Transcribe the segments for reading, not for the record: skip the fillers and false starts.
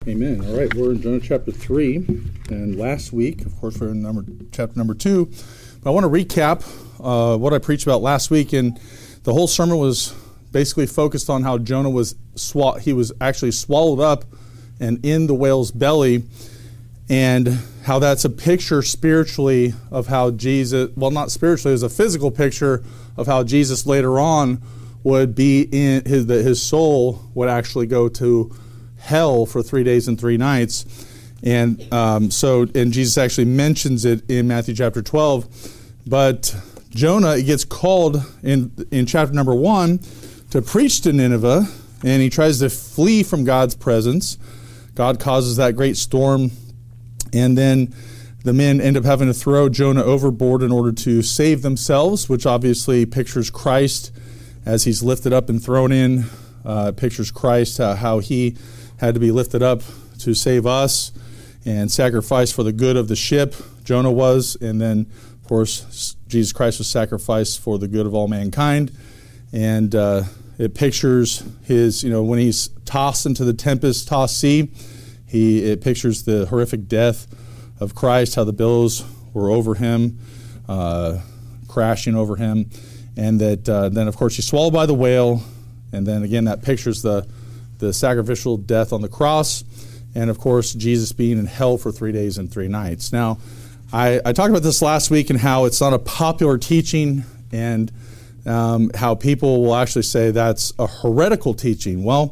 Amen. All right, we're in Jonah chapter 3, and last week, of course, we're in chapter number 2. But I want to recap what I preached about last week, and the whole sermon was basically focused on how Jonah was actually swallowed up and in the whale's belly, and how that's a picture spiritually of how Jesus, well, not spiritually, it was a physical picture of how Jesus later on would be in his soul would actually go to hell for 3 days and 3 nights. And and Jesus actually mentions it in Matthew chapter 12. But Jonah gets called in chapter number 1 to preach to Nineveh, and he tries to flee from God's presence. God causes that great storm, and then the men end up having to throw Jonah overboard in order to save themselves, which obviously pictures Christ as he's lifted up and thrown in. Pictures Christ, how he had to be lifted up to save us and sacrificed for the good of the ship. Jonah was, and then, of course, Jesus Christ was sacrificed for the good of all mankind. And it pictures his, when he's tossed into the tempest-tossed sea, it pictures the horrific death of Christ, how the billows were over him, crashing over him, and that then, of course, he's swallowed by the whale, and then, again, that pictures the sacrificial death on the cross, and, of course, Jesus being in hell for 3 days and 3 nights. Now, I talked about this last week and how it's not a popular teaching, and how people will actually say that's a heretical teaching. Well,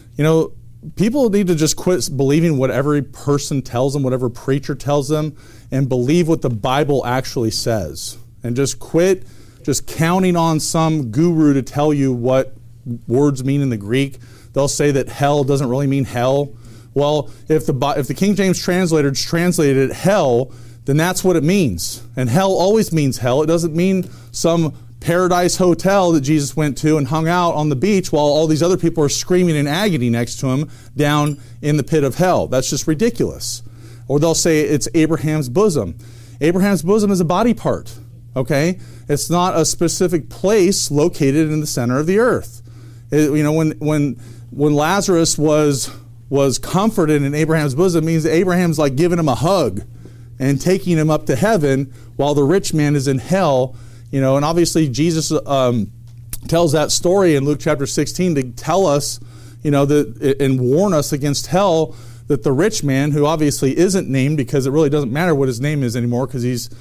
people need to just quit believing what every person tells them, whatever preacher tells them, and believe what the Bible actually says. And just quit just counting on some guru to tell you what words mean in the Greek. They'll say that hell doesn't really mean hell. Well, if the King James translators translated it hell, then that's what it means. And hell always means hell. It doesn't mean some paradise hotel that Jesus went to and hung out on the beach while all these other people are screaming in agony next to him down in the pit of hell. That's just ridiculous. Or they'll say it's Abraham's bosom. Abraham's bosom is a body part, okay? It's not a specific place located in the center of the earth. When Lazarus was comforted in Abraham's bosom, it means that Abraham's like giving him a hug and taking him up to heaven while the rich man is in hell. And obviously Jesus tells that story in Luke chapter 16 to tell us, and warn us against hell, that the rich man, who obviously isn't named because it really doesn't matter what his name is anymore because he's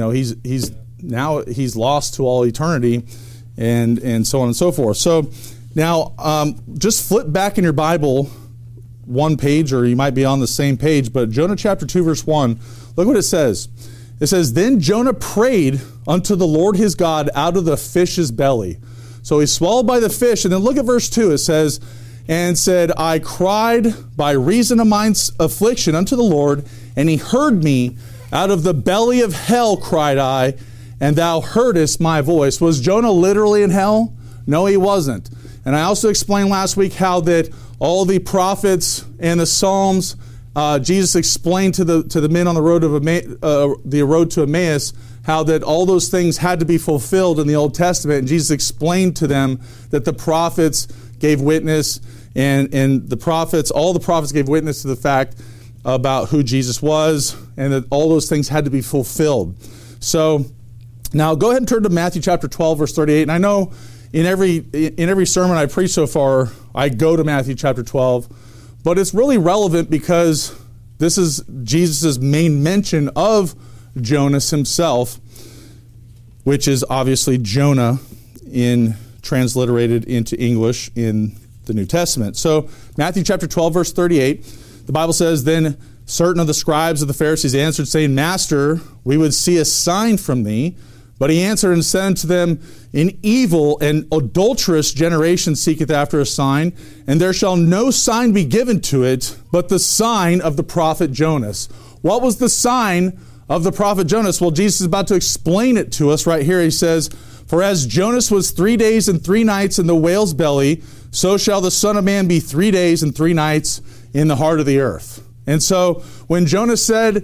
lost to all eternity, and so on and so forth. So now just flip back in your Bible one page, or you might be on the same page, but Jonah chapter 2 verse 1, look what it says. It says, "Then Jonah prayed unto the Lord his God out of the fish's belly." So he's swallowed by the fish. And then look at verse 2. It says, "And said, I cried by reason of mine affliction unto the Lord, and he heard me. Out of the belly of hell cried I, and thou heardest my voice." Was Jonah literally in hell? No, he wasn't. And I also explained last week how that all the prophets and the Psalms, Jesus explained to the men on the road to Emmaus how that all those things had to be fulfilled in the Old Testament. And Jesus explained to them that the prophets gave witness, and all the prophets gave witness to the fact about who Jesus was, and that all those things had to be fulfilled. So now go ahead and turn to Matthew chapter 12, verse 38. And I know in every sermon I preach so far, I go to Matthew chapter 12. But it's really relevant because this is Jesus' main mention of Jonas himself, which is obviously Jonah transliterated into English in the New Testament. So Matthew chapter 12, verse 38, the Bible says, "Then certain of the scribes of the Pharisees answered, saying, Master, we would see a sign from thee. But he answered and said unto them, An evil and adulterous generation seeketh after a sign, and there shall no sign be given to it, but the sign of the prophet Jonas." What was the sign of the prophet Jonas? Well, Jesus is about to explain it to us right here. He says, "For as Jonas was 3 days and 3 nights in the whale's belly, so shall the Son of Man be 3 days and 3 nights in the heart of the earth." And so when Jonas said,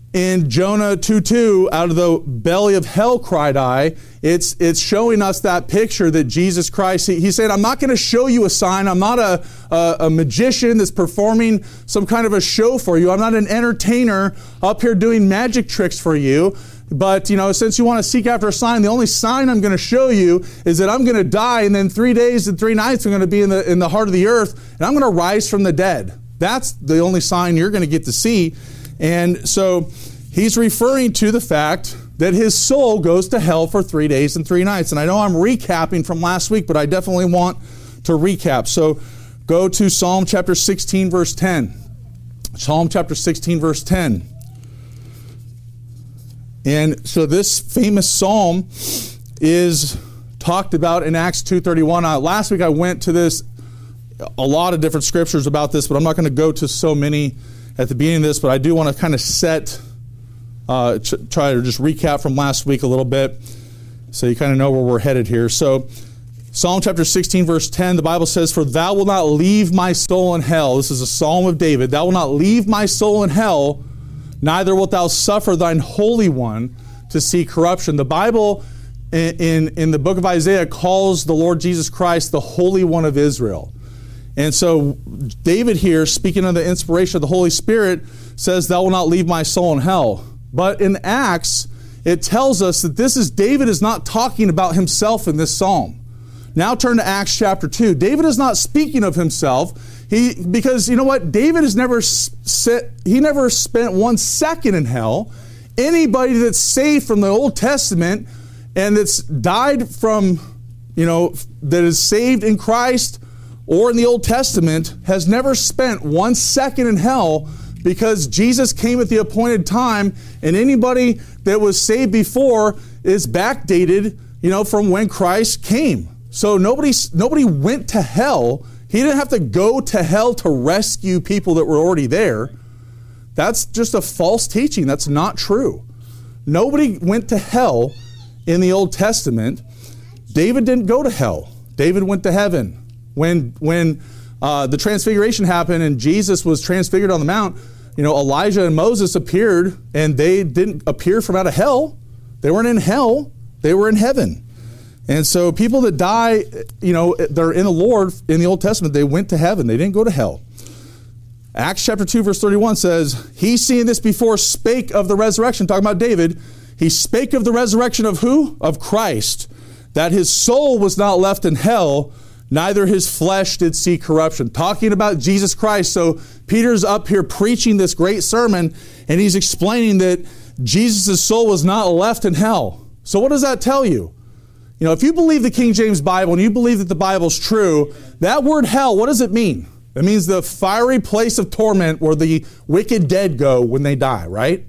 in Jonah 2:2, out of the belly of hell cried I. It's showing us that picture that Jesus Christ, he said, I'm not going to show you a sign. I'm not a magician that's performing some kind of a show for you. I'm not an entertainer up here doing magic tricks for you. But, since you want to seek after a sign, the only sign I'm going to show you is that I'm going to die, and then 3 days and 3 nights I'm going to be in the heart of the earth, and I'm going to rise from the dead. That's the only sign you're going to get to see. And so he's referring to the fact that his soul goes to hell for 3 days and 3 nights. And I know I'm recapping from last week, but I definitely want to recap. So go to Psalm chapter 16, verse 10. Psalm chapter 16, verse 10. And so this famous psalm is talked about in Acts 2:31. Last week I went to a lot of different scriptures about this, but I'm not going to go to so many at the beginning of this, but I do want to kind of try to just recap from last week a little bit so you kind of know where we're headed here. So Psalm chapter 16, verse 10, the Bible says, For thou wilt not leave my soul in hell. This is a psalm of David. Thou wilt not leave my soul in hell, neither wilt thou suffer thine Holy One to see corruption. The Bible in the book of Isaiah calls the Lord Jesus Christ the Holy One of Israel. And so David here, speaking of the inspiration of the Holy Spirit, says, Thou wilt not leave my soul in hell. But in Acts, it tells us that David is not talking about himself in this psalm. Now turn to Acts chapter 2. David is not speaking of himself. Because you know what? David has never spent 1 second in hell. Anybody that's saved from the Old Testament and that's died from, that is saved in Christ or in the Old Testament has never spent 1 second in hell, because Jesus came at the appointed time, and anybody that was saved before is backdated, from when Christ came. So nobody went to hell. He didn't have to go to hell to rescue people that were already there. That's just a false teaching. That's not true. Nobody went to hell in the Old Testament. David didn't go to hell. David went to heaven. When the transfiguration happened and Jesus was transfigured on the mount, Elijah and Moses appeared, and they didn't appear from out of hell. They weren't in hell. They were in heaven. And so people that die, they're in the Lord in the Old Testament, they went to heaven. They didn't go to hell. Acts chapter 2, verse 31 says, He seeing this before spake of the resurrection, talking about David. He spake of the resurrection of who? Of Christ, that his soul was not left in hell, neither his flesh did see corruption. Talking about Jesus Christ. So Peter's up here preaching this great sermon, and he's explaining that Jesus' soul was not left in hell. So what does that tell you? If you believe the King James Bible and you believe that the Bible's true, that word hell, what does it mean? It means the fiery place of torment where the wicked dead go when they die, right?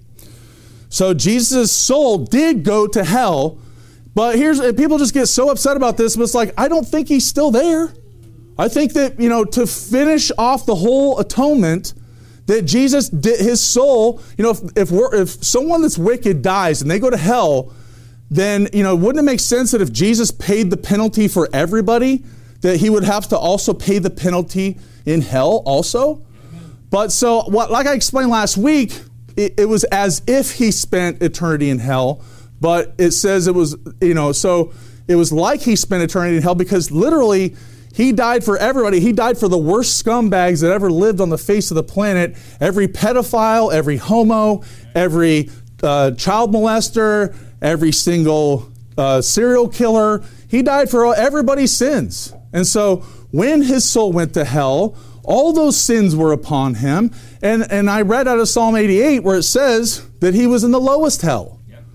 So Jesus' soul did go to hell. But people just get so upset about this, but it's like, I don't think he's still there. I think that, to finish off the whole atonement, that Jesus did, his soul, if someone that's wicked dies and they go to hell, then, wouldn't it make sense that if Jesus paid the penalty for everybody, that he would have to also pay the penalty in hell also? But so, like I explained last week, it was as if he spent eternity in hell. But it says it was, so it was like he spent eternity in hell, because literally he died for everybody. He died for the worst scumbags that ever lived on the face of the planet. Every pedophile, every homo, every child molester, every single serial killer. He died for everybody's sins. And so when his soul went to hell, all those sins were upon him. And I read out of Psalm 88 where it says that he was in the lowest hell.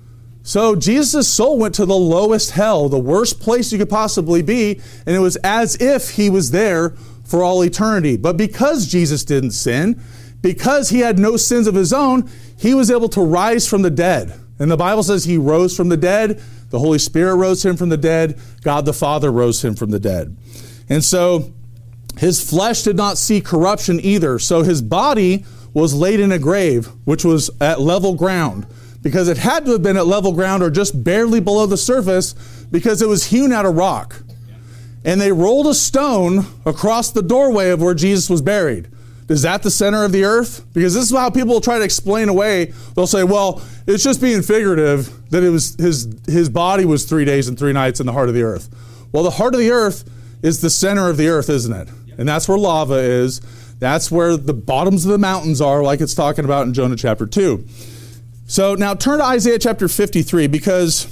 So Jesus' soul went to the lowest hell, the worst place you could possibly be, and it was as if he was there for all eternity. But because Jesus didn't sin, because he had no sins of his own, he was able to rise from the dead. And the Bible says he rose from the dead, the Holy Spirit rose him from the dead, God the Father rose him from the dead. And so his flesh did not see corruption either. So his body was laid in a grave, which was at level ground, because it had to have been at level ground or just barely below the surface, because it was hewn out of rock. And they rolled a stone across the doorway of where Jesus was buried. Is that the center of the earth? Because this is how people try to explain away. They'll say, well, it's just being figurative that it was his body was 3 days and 3 nights in the heart of the earth. Well, the heart of the earth is the center of the earth, isn't it? And that's where lava is. That's where the bottoms of the mountains are, like it's talking about in Jonah chapter 2. So now turn to Isaiah chapter 53, because,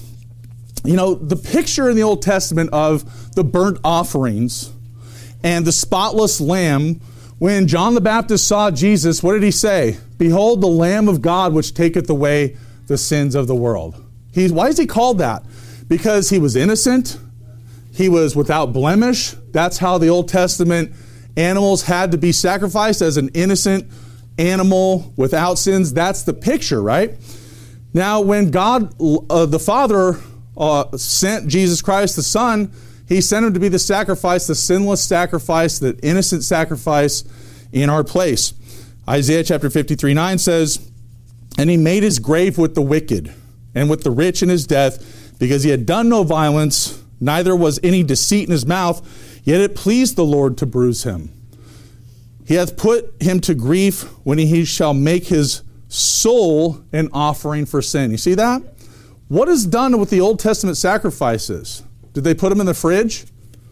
the picture in the Old Testament of the burnt offerings and the spotless lamb, when John the Baptist saw Jesus, what did he say? Behold the Lamb of God which taketh away the sins of the world. Why is he called that? Because he was innocent. He was without blemish. That's how the Old Testament animals had to be sacrificed, as an innocent animal without sins. That's the picture, right? Now, when God, the Father, sent Jesus Christ, the Son, he sent him to be the sacrifice, the sinless sacrifice, the innocent sacrifice in our place. Isaiah chapter 53:9 says, and he made his grave with the wicked and with the rich in his death, because he had done no violence, neither was any deceit in his mouth, yet it pleased the Lord to bruise him. He hath put him to grief when he shall make his soul an offering for sin. You see that? What is done with the Old Testament sacrifices? Did they put them in the fridge?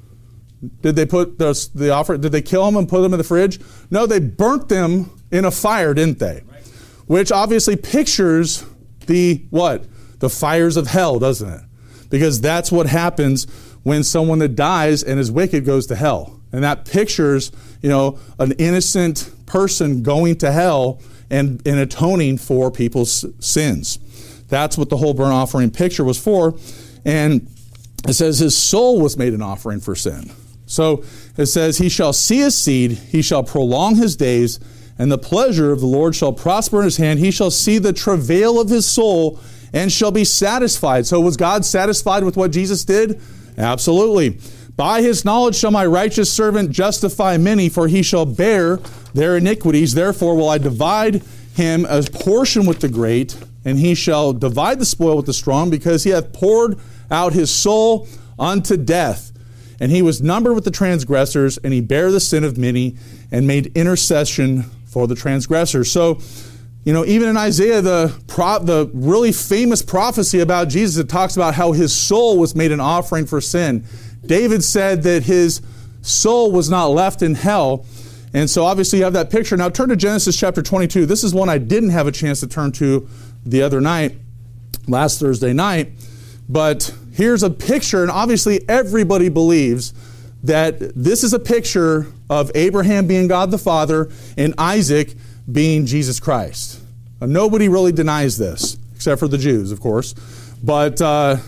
Did they put the offering? Did they kill them and put them in the fridge? No, they burnt them in a fire, didn't they? Right. Which obviously pictures the what? The fires of hell, doesn't it? Because that's what happens when someone that dies and is wicked goes to hell. And that pictures, an innocent person going to hell and atoning for people's sins. That's what the whole burnt offering picture was for. And it says his soul was made an offering for sin. So it says, he shall see his seed, he shall prolong his days, and the pleasure of the Lord shall prosper in his hand. He shall see the travail of his soul and shall be satisfied. So was God satisfied with what Jesus did? Absolutely. By his knowledge shall my righteous servant justify many, for he shall bear their iniquities. Therefore will I divide him a portion with the great, and he shall divide the spoil with the strong, because he hath poured out his soul unto death. And he was numbered with the transgressors, and he bare the sin of many, and made intercession for the transgressors. So, even in Isaiah, the really famous prophecy about Jesus, it talks about how his soul was made an offering for sin. David said that his soul was not left in hell. And so obviously you have that picture. Now turn to Genesis chapter 22. This is one I didn't have a chance to turn to the other night, last Thursday night. But here's a picture, and obviously everybody believes that this is a picture of Abraham being God the Father and Isaac being Jesus Christ. Now, nobody really denies this, except for the Jews, of course. But, I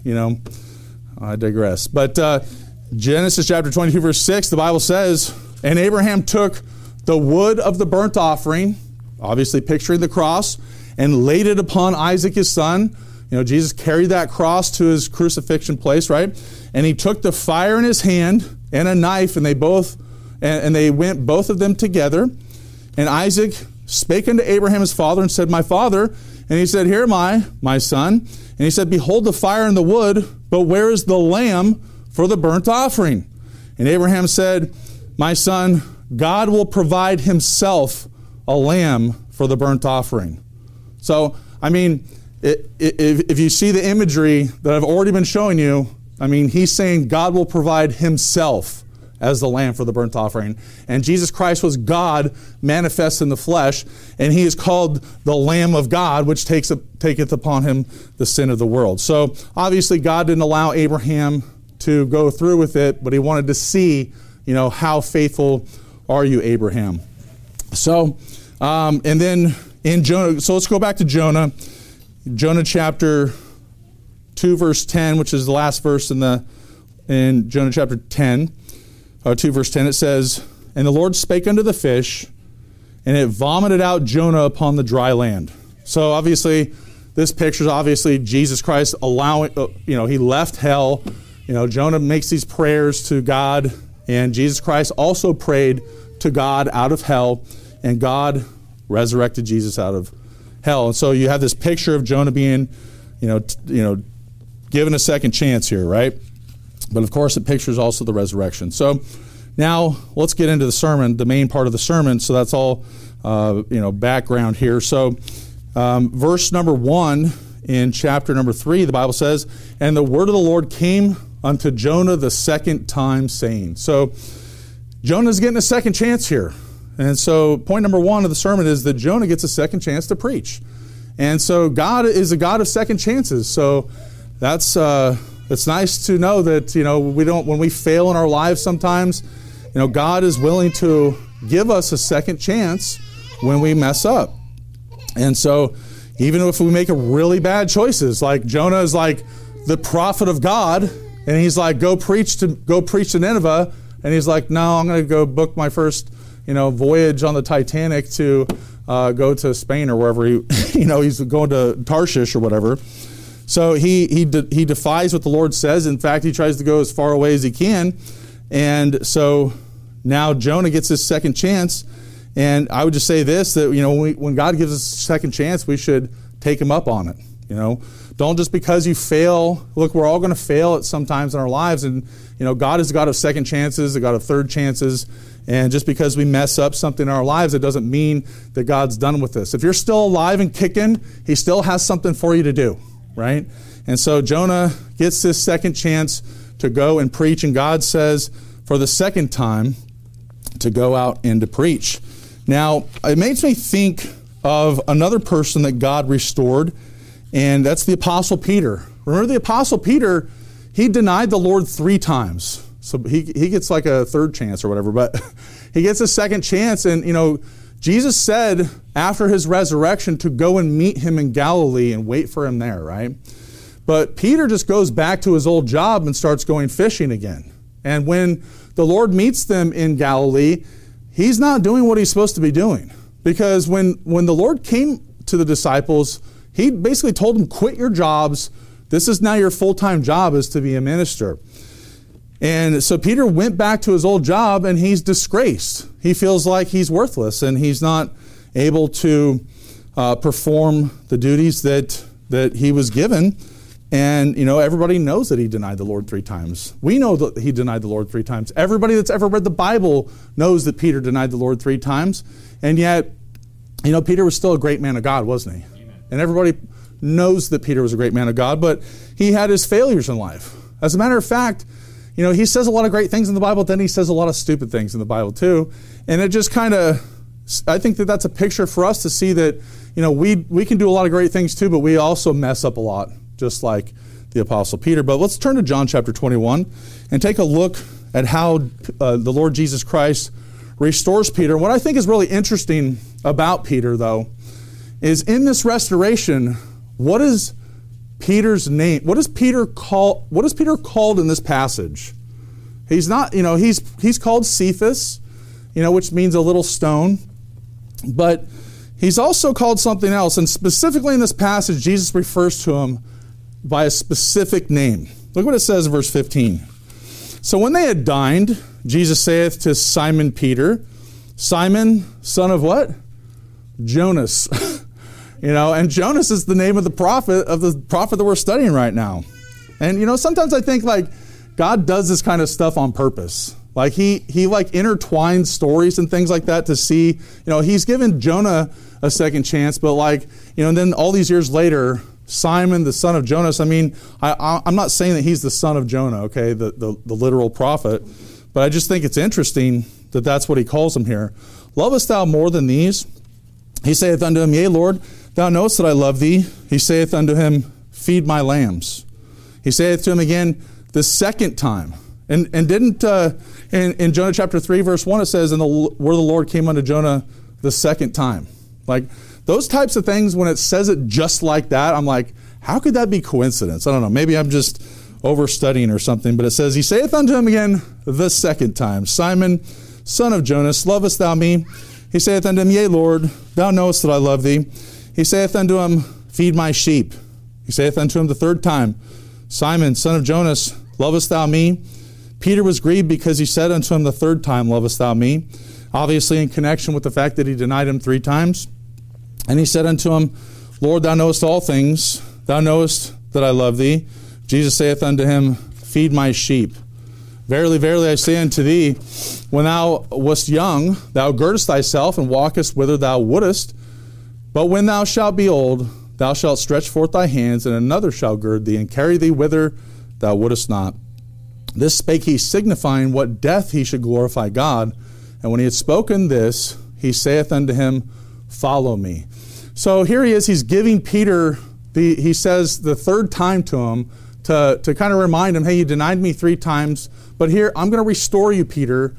digress. But Genesis chapter 22, verse 6, the Bible says, and Abraham took the wood of the burnt offering, obviously picturing the cross, and laid it upon Isaac his son. Jesus carried that cross to his crucifixion place, right? And he took the fire in his hand and a knife, and they went both of them together. And Isaac spake unto Abraham his father and said, my father. And he said, here am I, my son. And he said, behold the fire and the wood, but where is the lamb for the burnt offering? And Abraham said, my son, God will provide himself a lamb for the burnt offering. So, if you see the imagery that I've already been showing you, he's saying God will provide himself as the lamb for the burnt offering. And Jesus Christ was God manifest in the flesh, and he is called the Lamb of God, which taketh upon him the sin of the world. So obviously God didn't allow Abraham to go through with it, but he wanted to see, how faithful are you, Abraham? So, and then in Jonah, so let's go back to Jonah. Jonah chapter 2, verse 10, which is the last verse in Jonah chapter 10, 2, verse 10, it says, and the Lord spake unto the fish, and it vomited out Jonah upon the dry land. So obviously, this picture is obviously Jesus Christ allowing, he left hell. Jonah makes these prayers to God, and Jesus Christ also prayed to God out of hell, and God resurrected Jesus out of hell. And so you have this picture of Jonah being, given a second chance here, right? But of course, it pictures also the resurrection. So Now, let's get into the sermon, the main part of the sermon. So that's all, background here. So verse number 1 in chapter number 3, the Bible says, "And the word of the Lord came unto Jonah the second time, saying." So Jonah's getting a second chance here. And so point number 1 of the sermon is that Jonah gets a second chance to preach. And so God is a God of second chances. So that's it's nice to know that, when we fail in our lives sometimes, God is willing to give us a second chance when we mess up. And so even if we make a really bad choices, like Jonah is like the prophet of God, and he's like, go preach to Nineveh, and he's like, no, I'm going to go book my first, voyage on the Titanic to go to Spain or wherever he's going to Tarshish or whatever. So he defies what the Lord says. In fact, he tries to go as far away as he can. And so now Jonah gets his second chance. And I would just say this, that, when God gives us a second chance, we should take him up on it. Don't just because you fail. Look, we're all going to fail at some times in our lives. And, God is a God of second chances, a God of third chances. And just because we mess up something in our lives, it doesn't mean that God's done with us. If you're still alive and kicking, he still has something for you to do, right? And so Jonah gets this second chance to go and preach. And God says for the second time to go out and to preach. Now, it makes me think of another person that God restored, and that's the Apostle Peter. Remember the Apostle Peter, he denied the Lord 3 times. So he gets like a third chance or whatever, but he gets a second chance. And, Jesus said after his resurrection to go and meet him in Galilee and wait for him there, right? But Peter just goes back to his old job and starts going fishing again. And when the Lord meets them in Galilee, he's not doing what he's supposed to be doing. Because when the Lord came to the disciples, he basically told them, quit your jobs. This is now your full-time job, is to be a minister. And so Peter went back to his old job, and he's disgraced. He feels like he's worthless, and he's not able to perform the duties that he was given. And, everybody knows that he denied the Lord 3 times. We know that he denied the Lord 3 times. Everybody that's ever read the Bible knows that Peter denied the Lord 3 times. And yet, Peter was still a great man of God, wasn't he? Amen. And everybody knows that Peter was a great man of God, but he had his failures in life. As a matter of fact, he says a lot of great things in the Bible, then he says a lot of stupid things in the Bible too. And it just I think that that's a picture for us to see that, we can do a lot of great things too, but we also mess up a lot, just like the Apostle Peter. But let's turn to John chapter 21 and take a look at how the Lord Jesus Christ restores Peter. And what I think is really interesting about Peter, though, is in this restoration, what is Peter's name? What is Peter called in this passage? He's not, he's called Cephas, which means a little stone. But he's also called something else. And specifically in this passage, Jesus refers to him by a specific name. Look what it says in verse 15. So when they had dined, Jesus saith to Simon Peter, Simon, son of what? Jonas. And Jonas is the name of the prophet that we're studying right now. And, sometimes I think like God does this kind of stuff on purpose. Like he intertwines stories and things like that to see, he's given Jonah a second chance, but and then all these years later, Simon, the son of Jonas, I'm not saying that he's the son of Jonah, okay, the literal prophet, but I just think it's interesting that that's what he calls him here. Lovest thou more than these? He saith unto him, Yea, Lord, thou knowest that I love thee. He saith unto him, Feed my lambs. He saith to him again the second time. And didn't, in Jonah chapter 3, verse 1, it says, And the word of the Lord came unto Jonah the second time. Like, those types of things, when it says it just like that, I'm like, how could that be coincidence? I don't know. Maybe I'm just overstudying or something. But it says, He saith unto him again the second time, Simon, son of Jonas, lovest thou me? He saith unto him, Yea, Lord, thou knowest that I love thee. He saith unto him, Feed my sheep. He saith unto him the third time, Simon, son of Jonas, lovest thou me? Peter was grieved because he said unto him the third time, Lovest thou me? Obviously in connection with the fact that he denied him 3 times. And he said unto him, Lord, thou knowest all things. Thou knowest that I love thee. Jesus saith unto him, Feed my sheep. Verily, verily, I say unto thee, when thou wast young, thou girdest thyself and walkest whither thou wouldest. But when thou shalt be old, thou shalt stretch forth thy hands, and another shall gird thee and carry thee whither thou wouldest not. This spake he, signifying what death he should glorify God. And when he had spoken this, he saith unto him, Follow me. So here he is, he's giving Peter, he says the third time to him, to kind of remind him, hey, you denied me 3 times, but here, I'm going to restore you, Peter.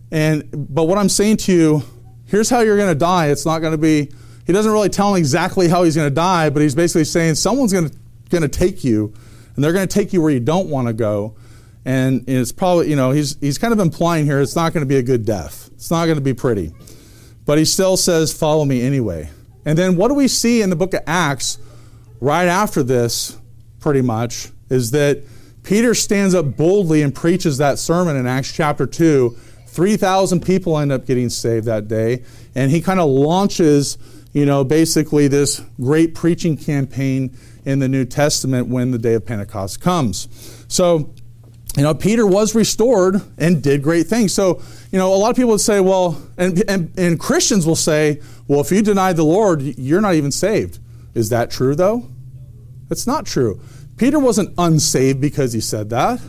But what I'm saying to you, here's how you're going to die. It's not going to be, he doesn't really tell him exactly how he's going to die, but he's basically saying someone's going to take you, and they're going to take you where you don't want to go. And it's probably, he's kind of implying here it's not going to be a good death. It's not going to be pretty. But he still says, follow me anyway. And then what do we see in the book of Acts right after this, pretty much, is that Peter stands up boldly and preaches that sermon in Acts chapter 2. 3,000 people end up getting saved that day. And he kind of launches, basically this great preaching campaign in the New Testament when the day of Pentecost comes. So, Peter was restored and did great things. So, a lot of people would say, well, and Christians will say, well, if you deny the Lord, you're not even saved. Is that true, though? It's not true. Peter wasn't unsaved because he said that.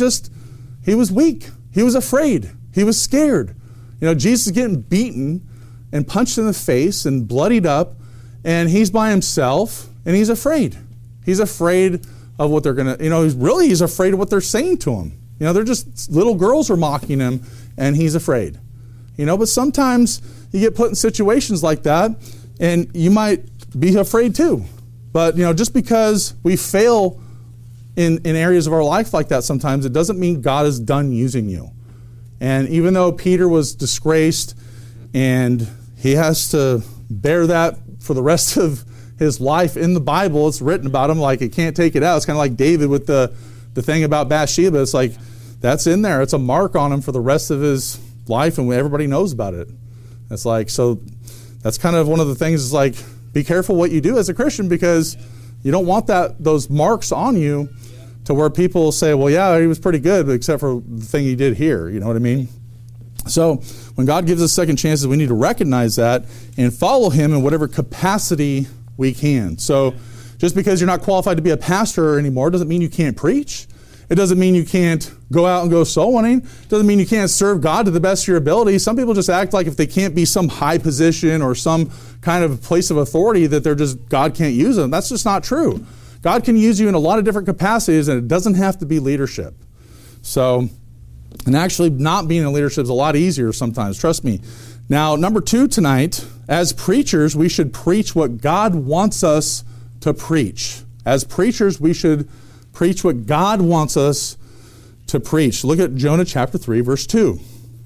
He was weak. He was afraid. He was scared. Jesus is getting beaten and punched in the face and bloodied up, and he's by himself, and he's afraid. He's afraid of what they're going to, he's afraid of what they're saying to him. They're just, little girls are mocking him, and he's afraid. But sometimes you get put in situations like that, and you might be afraid too. But, just because we fail in areas of our life like that sometimes, it doesn't mean God is done using you. And even though Peter was disgraced and he has to bear that for the rest of his life in the Bible, it's written about him like it can't take it out. It's kind of like David with the thing about Bathsheba. It's like that's in there. It's a mark on him for the rest of his life, and everybody knows about it. It's like, so that's kind of one of the things is like, be careful what you do as a Christian, because you don't want those marks on you to where people will say, well, yeah, he was pretty good, except for the thing he did here. You know what I mean? So when God gives us second chances, we need to recognize that and follow him in whatever capacity we can. So just because you're not qualified to be a pastor anymore doesn't mean you can't preach. It doesn't mean you can't go out and go soul winning. It doesn't mean you can't serve God to the best of your ability. Some people just act like if they can't be some high position or some kind of place of authority that God can't use them. That's just not true. God can use you in a lot of different capacities, and it doesn't have to be leadership. So, and actually not being in leadership is a lot easier sometimes, trust me. Now, number 2 tonight, as preachers, we should preach what God wants us to preach. As preachers, we should preach what God wants us to preach. Look at Jonah chapter 3, verse 2.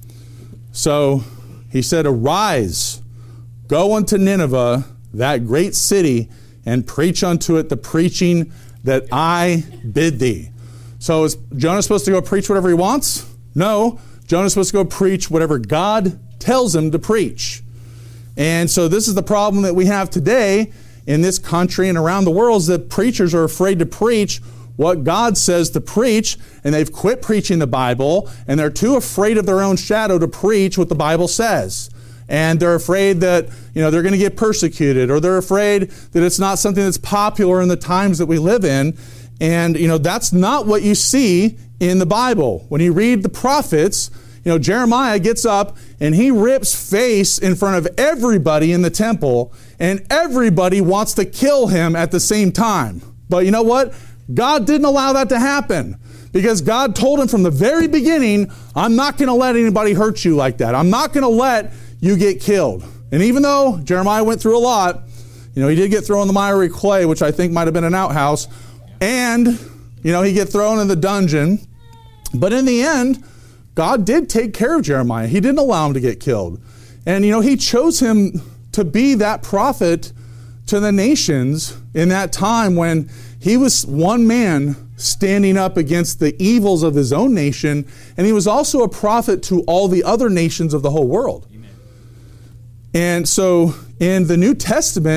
So he said, Arise, go unto Nineveh, that great city, and preach unto it the preaching that I bid thee. So is Jonah supposed to go preach whatever he wants? No. Jonah's supposed to go preach whatever God tells him to preach. And so this is the problem that we have today in this country and around the world, is that preachers are afraid to preach what God says to preach, and they've quit preaching the Bible, and they're too afraid of their own shadow to preach what the Bible says. And they're afraid that, they're going to get persecuted, or they're afraid that it's not something that's popular in the times that we live in. And, that's not what you see in the Bible. When you read the prophets, Jeremiah gets up and he rips face in front of everybody in the temple, and everybody wants to kill him at the same time. But you know what? God didn't allow that to happen, because God told him from the very beginning, I'm not going to let anybody hurt you like that. I'm not going to let you get killed. And even though Jeremiah went through a lot, he did get thrown in the miry clay, which I think might have been an outhouse, and, he get thrown in the dungeon. But in the end, God did take care of Jeremiah. He didn't allow him to get killed. And, he chose him to be that prophet to the nations in that time when he was one man standing up against the evils of his own nation, and he was also a prophet to all the other nations of the whole world. Amen. And so in the New Testament,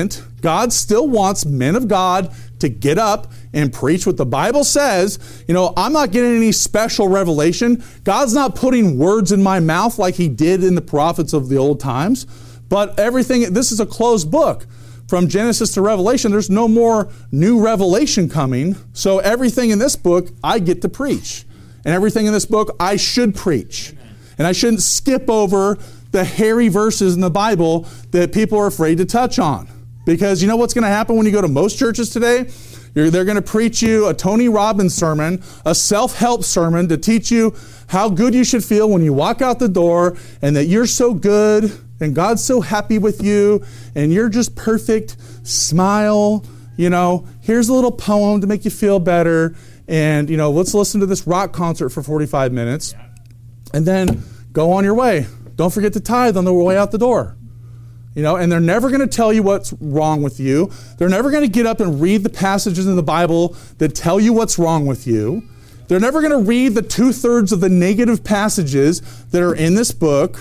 God still wants men of God to get up and preach what the Bible says. I'm not getting any special revelation. God's not putting words in my mouth like he did in the prophets of the old times. But this is a closed book. From Genesis to Revelation, there's no more new revelation coming. So everything in this book, I get to preach. And everything in this book, I should preach. And I shouldn't skip over the hairy verses in the Bible that people are afraid to touch on. Because you know what's going to happen when you go to most churches today? They're going to preach you a Tony Robbins sermon, a self-help sermon to teach you how good you should feel when you walk out the door and that you're so good and God's so happy with you and you're just perfect. Smile. Here's a little poem to make you feel better. And, let's listen to this rock concert for 45 minutes and then go on your way. Don't forget to tithe on the way out the door. And they're never going to tell you what's wrong with you. They're never going to get up and read the passages in the Bible that tell you what's wrong with you. They're never going to read the 2/3 of the negative passages that are in this book.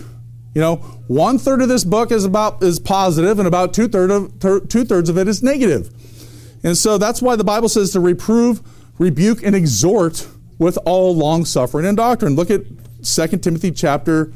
1/3 of this book is positive, and about 2/3 of it is negative. And so that's why the Bible says to reprove, rebuke, and exhort with all long suffering and doctrine. Look at 2 Timothy chapter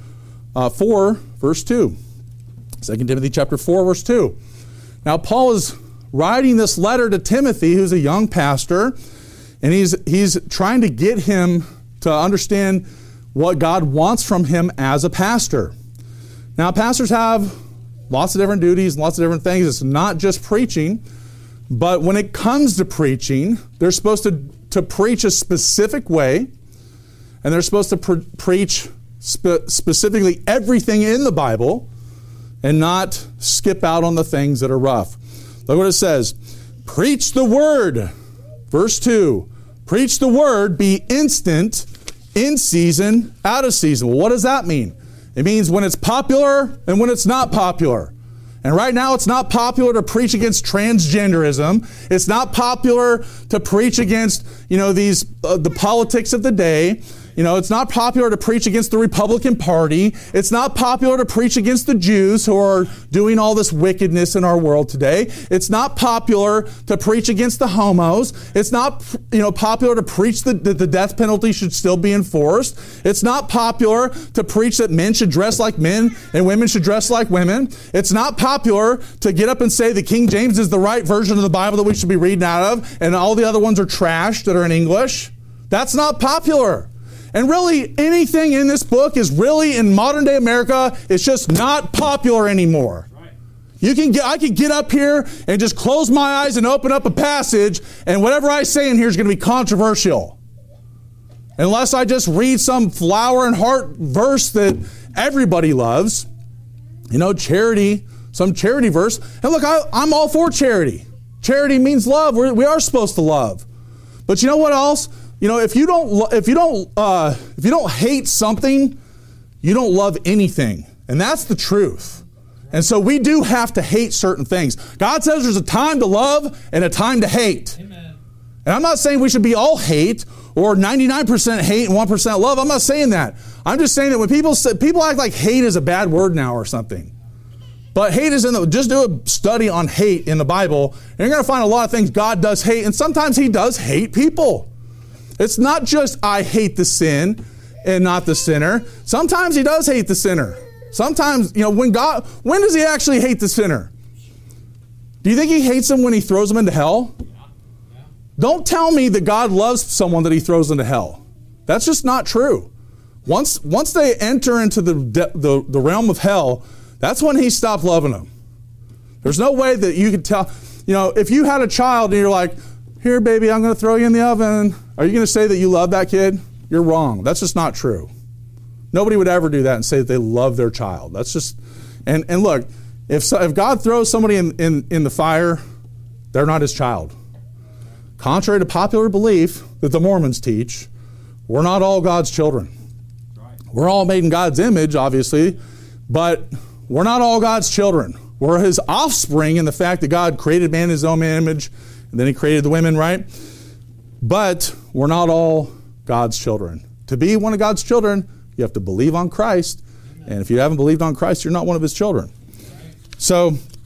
4, verse 2. 2 Timothy chapter 4, verse 2. Now, Paul is writing this letter to Timothy, who's a young pastor, and he's trying to get him to understand what God wants from him as a pastor. Now, pastors have lots of different duties, lots of different things. It's not just preaching, but when it comes to preaching, they're supposed to preach a specific way, and they're supposed to preach specifically everything in the Bible, and not skip out on the things that are rough. Look what it says. Preach the word. Verse 2. Preach the word, be instant, in season, out of season. Well, what does that mean? It means when it's popular and when it's not popular. And right now it's not popular to preach against transgenderism. It's not popular to preach against, the politics of the day. It's not popular to preach against the Republican Party. It's not popular to preach against the Jews who are doing all this wickedness in our world today. It's not popular to preach against the homos. It's not, popular to preach that the death penalty should still be enforced. It's not popular to preach that men should dress like men and women should dress like women. It's not popular to get up and say that King James is the right version of the Bible that we should be reading out of and all the other ones are trash that are in English. That's not popular. And really, anything in this book is really, in modern day America, it's just not popular anymore. Right. I could get up here and just close my eyes and open up a passage, and whatever I say in here is going to be controversial. Unless I just read some flower and heart verse that everybody loves. Charity, some charity verse. And look, I'm all for charity. Charity means love. We are supposed to love. But you know what else? If you don't hate something, you don't love anything. And that's the truth. And so we do have to hate certain things. God says there's a time to love and a time to hate. Amen. And I'm not saying we should be all hate or 99% hate and 1% love. I'm not saying that. I'm just saying that when people act like hate is a bad word now or something. But hate is just do a study on hate in the Bible, and you're going to find a lot of things God does hate, and sometimes he does hate people. It's not just I hate the sin and not the sinner. Sometimes he does hate the sinner. Sometimes, when does he actually hate the sinner? Do you think he hates him when he throws him into hell? Yeah. Don't tell me that God loves someone that he throws into hell. That's just not true. Once they enter into the realm of hell, that's when he stopped loving them. There's no way that you could tell, if you had a child and you're like, here, baby, I'm going to throw you in the oven. Are you going to say that you love that kid? You're wrong. That's just not true. Nobody would ever do that and say that they love their child. That's just, and look, if God throws somebody in the fire, they're not his child. Contrary to popular belief that the Mormons teach, we're not all God's children. We're all made in God's image, obviously, but we're not all God's children. We're his offspring in the fact that God created man in his own image, and then he created the women, right? But we're not all God's children. To be one of God's children, you have to believe on Christ. And if you haven't believed on Christ, you're not one of his children. So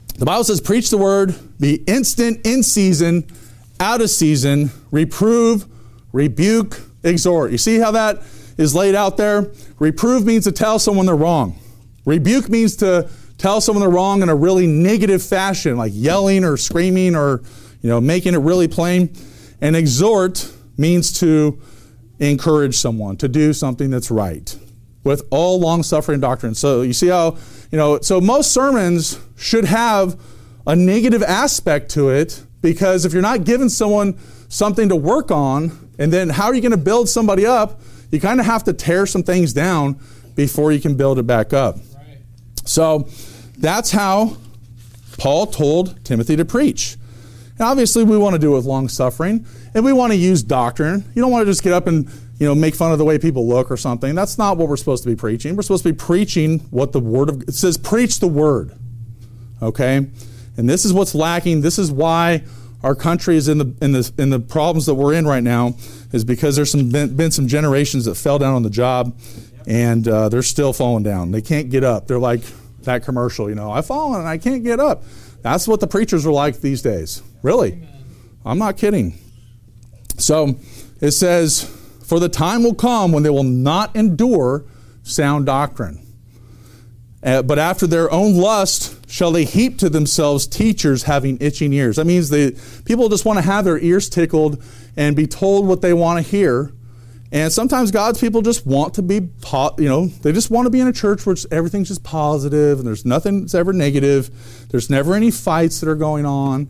The Bible says, preach the word, be instant, in season, out of season, reprove, rebuke, exhort. You see how that is laid out there? Reprove means to tell someone they're wrong. Rebuke means to tell someone they're wrong in a really negative fashion, like yelling or screaming or, making it really plain. And exhort means to encourage someone to do something that's right with all long-suffering doctrine. So you see how, so most sermons should have a negative aspect to it, because if you're not giving someone something to work on, and then how are you going to build somebody up? You kind of have to tear some things down before you can build it back up. Right. So that's how Paul told Timothy to preach. And obviously we want to do it with long-suffering, and we want to use doctrine. You don't want to just get up and make fun of the way people look or something. That's not what we're supposed to be preaching. We're supposed to be preaching what the Word of... It says preach the Word. Okay? And this is what's lacking. This is why our country is in the problems that we're in right now, is because there's been some generations that fell down on the job, and they're still falling down. They can't get up. They're like that commercial, I've fallen and I can't get up. That's what the preachers are like these days. Really. Amen. I'm not kidding. So it says, for the time will come when they will not endure sound doctrine. But after their own lust shall they heap to themselves teachers having itching ears. That means people just want to have their ears tickled and be told what they want to hear. And sometimes God's people just want to be, they just want to be in a church where everything's just positive and there's nothing that's ever negative. There's never any fights that are going on.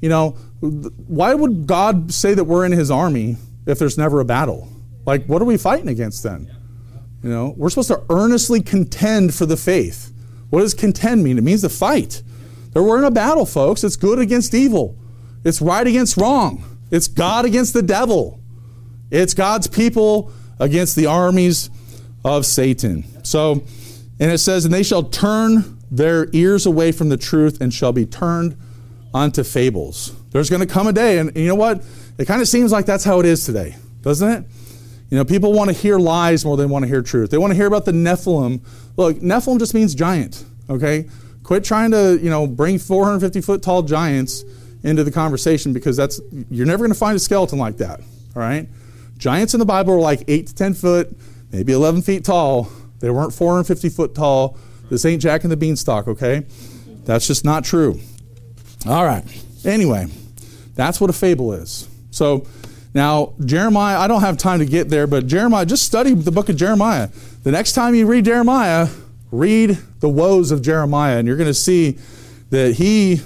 Why would God say that we're in His army if there's never a battle? Like, what are we fighting against then? We're supposed to earnestly contend for the faith. What does contend mean? It means to fight. We're in a battle, folks. It's good against evil. It's right against wrong. It's God against the devil. It's God's people against the armies of Satan. So, and it says, and they shall turn their ears away from the truth and shall be turned unto fables. There's going to come a day, and you know what? It kind of seems like that's how it is today, doesn't it? People want to hear lies more than they want to hear truth. They want to hear about the Nephilim. Look, Nephilim just means giant, okay? Quit trying to, bring 450-foot tall giants into the conversation, because you're never going to find a skeleton like that, all right? Giants in the Bible were like 8 to 10 foot, maybe 11 feet tall. They weren't 450 foot tall. This ain't Jack and the Beanstalk, okay? That's just not true. All right. Anyway, that's what a fable is. So now, Jeremiah, I don't have time to get there, but Jeremiah, just study the book of Jeremiah. The next time you read Jeremiah, read the woes of Jeremiah, and you're going to see that he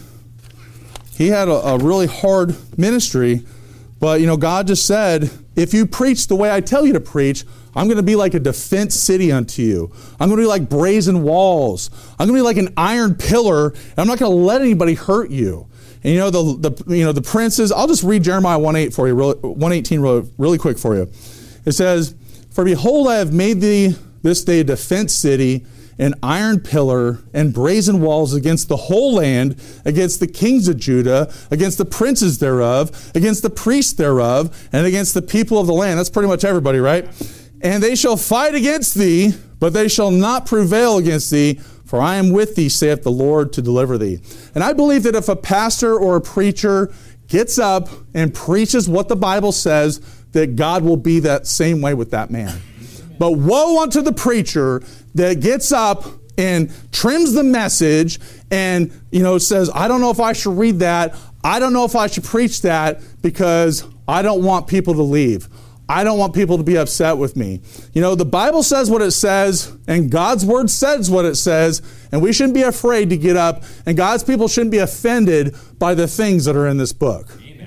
had a really hard ministry. But, God just said, if you preach the way I tell you to preach, I'm going to be like a defense city unto you. I'm going to be like brazen walls. I'm going to be like an iron pillar, and I'm not going to let anybody hurt you. And the princes, I'll just read Jeremiah 1:8 for you, 1:18 really quick for you. It says, for behold, I have made thee this day a defense city, an iron pillar, and brazen walls against the whole land, against the kings of Judah, against the princes thereof, against the priests thereof, and against the people of the land. That's pretty much everybody, right? And they shall fight against thee, but they shall not prevail against thee, for I am with thee, saith the Lord, to deliver thee. And I believe that if a pastor or a preacher gets up and preaches what the Bible says, that God will be that same way with that man. But woe unto the preacher that gets up and trims the message and, says, I don't know if I should read that. I don't know if I should preach that, because I don't want people to leave. I don't want people to be upset with me. The Bible says what it says, and God's Word says what it says, and we shouldn't be afraid to get up, and God's people shouldn't be offended by the things that are in this book.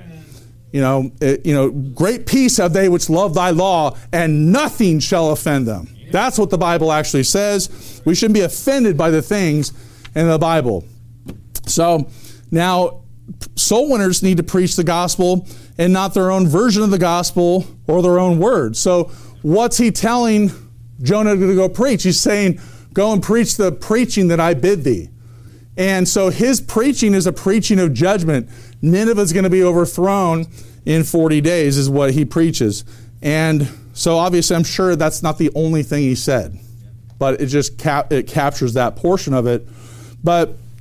Great peace have they which love thy law, and nothing shall offend them. That's what the Bible actually says. We shouldn't be offended by the things in the Bible. So now, soul winners need to preach the gospel and not their own version of the gospel or their own words. So what's he telling Jonah to go preach? He's saying, go and preach the preaching that I bid thee. And so his preaching is a preaching of judgment. Nineveh's going to be overthrown in 40 days is what he preaches. And so obviously I'm sure that's not the only thing he said, but it just it captures that portion of it. But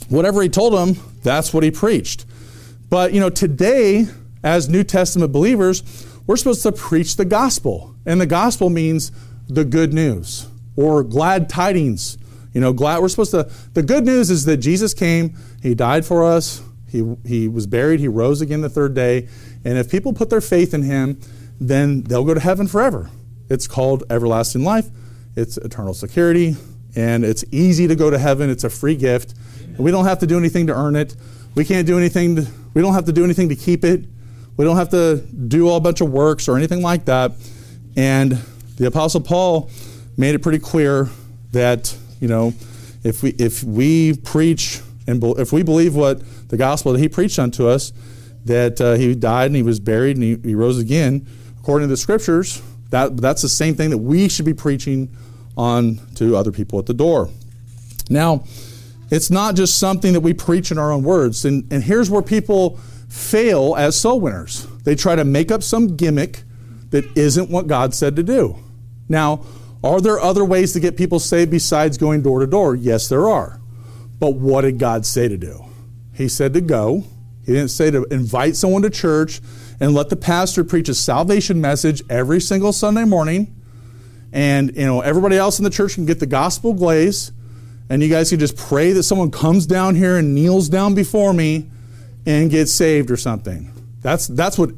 whatever he told them, that's what he preached. But, today, as New Testament believers, we're supposed to preach the gospel. And the gospel means the good news or glad tidings. We're supposed to, the good news is that Jesus came, he died for us, he was buried, he rose again the third day. And if people put their faith in him, then they'll go to heaven forever. It's called everlasting life. It's eternal security. And it's easy to go to heaven. It's a free gift. And we don't have to do anything to earn it. We can't do anything. We don't have to do anything to keep it. We don't have to do a bunch of works or anything like that. And the Apostle Paul made it pretty clear that, if we preach and if we believe what the gospel that he preached unto us, that he died and he was buried and he rose again, according to the scriptures, that's the same thing that we should be preaching on to other people at the door. Now, it's not just something that we preach in our own words. And here's where people fail as soul winners. They try to make up some gimmick that isn't what God said to do. Now, are there other ways to get people saved besides going door to door? Yes, there are. But what did God say to do? He said to go. He didn't say to invite someone to church and let the pastor preach a salvation message every single Sunday morning. And, everybody else in the church can get the gospel glaze. And you guys can just pray that someone comes down here and kneels down before me and gets saved or something. That's what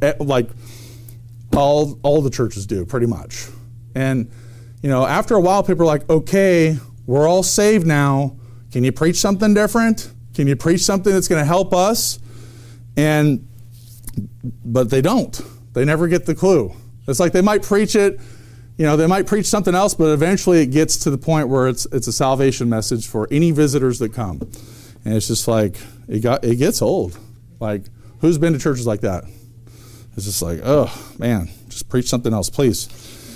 all the churches do, pretty much. And, after a while, people are like, okay, we're all saved now. Can you preach something different? Can you preach something that's going to help us? But they don't. They never get the clue. It's like they might preach it, they might preach something else, but eventually it gets to the point where it's a salvation message for any visitors that come. And it's just like, it gets old. Like, who's been to churches like that? It's just like, oh, man, just preach something else, please.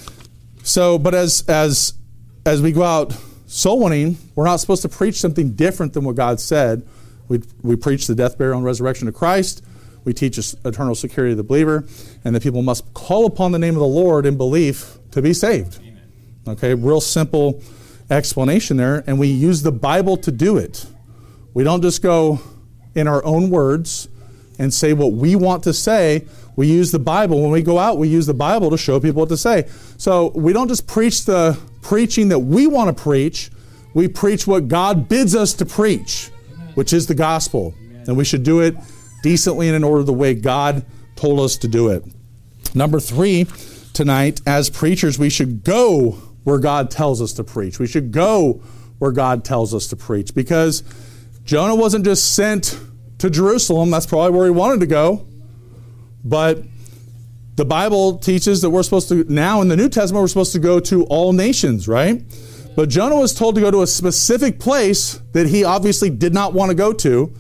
So, but as we go out soul winning, we're not supposed to preach something different than what God said. We preach the death, burial, and resurrection of Christ. We teach eternal security of the believer, and that people must call upon the name of the Lord in belief to be saved. Amen. Okay, real simple explanation there, and we use the Bible to do it. We don't just go in our own words and say what we want to say. We use the Bible. When we go out, we use the Bible to show people what to say. So we don't just preach the preaching that we want to preach. We preach what God bids us to preach, which is the gospel. And we should do it decently and in order the way God told us to do it. Number 3, tonight, as preachers, we should go where God tells us to preach. We should go where God tells us to preach, because Jonah wasn't just sent to Jerusalem. That's probably where he wanted to go. But the Bible teaches that we're supposed to, now in the New Testament, we're supposed to go to all nations, right? But Jonah was told to go to a specific place that he obviously did not want to go to,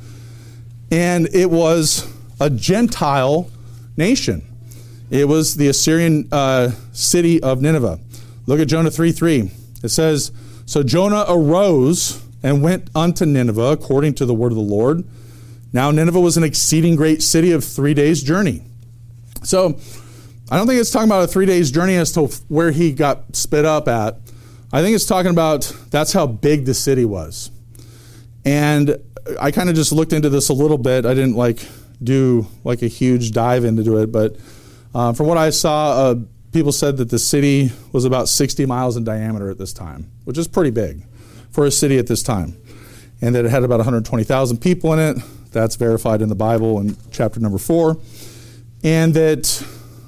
and it was a Gentile nation. It was the Assyrian city of Nineveh. Look at Jonah 3:3. It says, "So Jonah arose and went unto Nineveh according to the word of the Lord. Now Nineveh was an exceeding great city of 3 days' journey." So I don't think it's talking about a 3 days' journey as to where he got spit up at. I think it's talking about that's how big the city was. And I kind of just looked into this a little bit. I didn't do a huge dive into it, but from what I saw, people said that the city was about 60 miles in diameter at this time, which is pretty big for a city at this time. And that it had about 120,000 people in it. That's verified in the Bible in chapter number 4. And that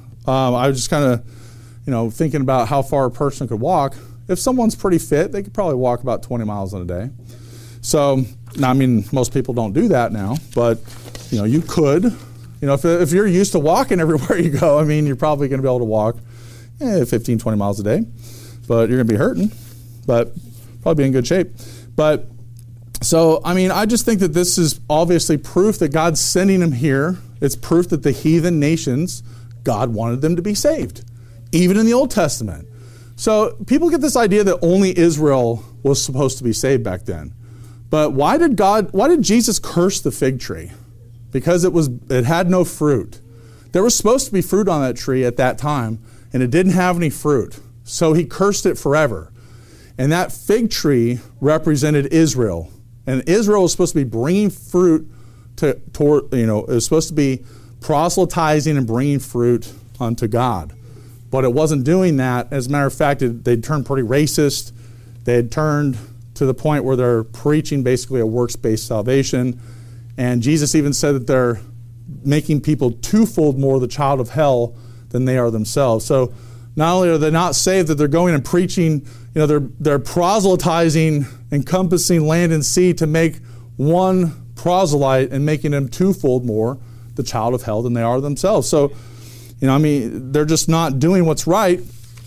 I was just kind of, thinking about how far a person could walk. If someone's pretty fit, they could probably walk about 20 miles in a day. So, I mean, most people don't do that now, but, you could. If you're used to walking everywhere you go, I mean, you're probably going to be able to walk 15, 20 miles a day. But you're going to be hurting, but probably be in good shape. But, so, I mean, I just think that this is obviously proof that God's sending him here. It's proof that the heathen nations, God wanted them to be saved, even in the Old Testament. So people get this idea that only Israel was supposed to be saved back then. But why did Jesus curse the fig tree? Because it had no fruit. There was supposed to be fruit on that tree at that time, and it didn't have any fruit. So he cursed it forever. And that fig tree represented Israel. And Israel was supposed to be bringing fruit toward, it was supposed to be proselytizing and bringing fruit unto God. But it wasn't doing that. As a matter of fact, they'd turned pretty racist. They had turned to the point where they're preaching basically a works-based salvation. And Jesus even said that they're making people twofold more the child of hell than they are themselves. So not only are they not saved, that they're going and preaching, they're proselytizing, encompassing land and sea to make one proselyte and making them twofold more the child of hell than they are themselves. So, they're just not doing what's right.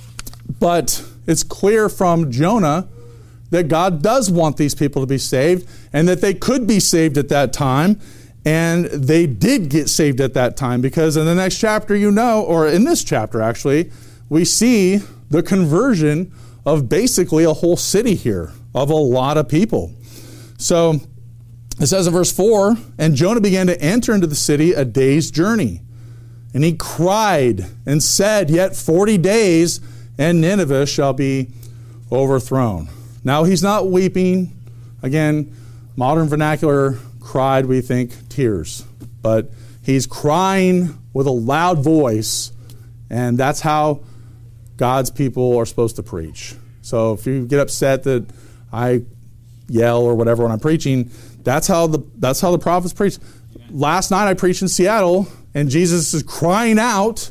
But it's clear from Jonah that God does want these people to be saved and that they could be saved at that time. And they did get saved at that time, because in the next chapter, or in this chapter actually, we see the conversion of basically a whole city here, of a lot of people. So it says in verse 4, and Jonah began to enter into the city a day's journey. And he cried and said, yet 40 days and Nineveh shall be overthrown. Now he's not weeping. Again, modern vernacular, cried, we think tears. But he's crying with a loud voice, and that's how God's people are supposed to preach. So if you get upset that I yell or whatever when I'm preaching, that's how the prophets preach. Last night I preached in Seattle, and Jesus is crying out,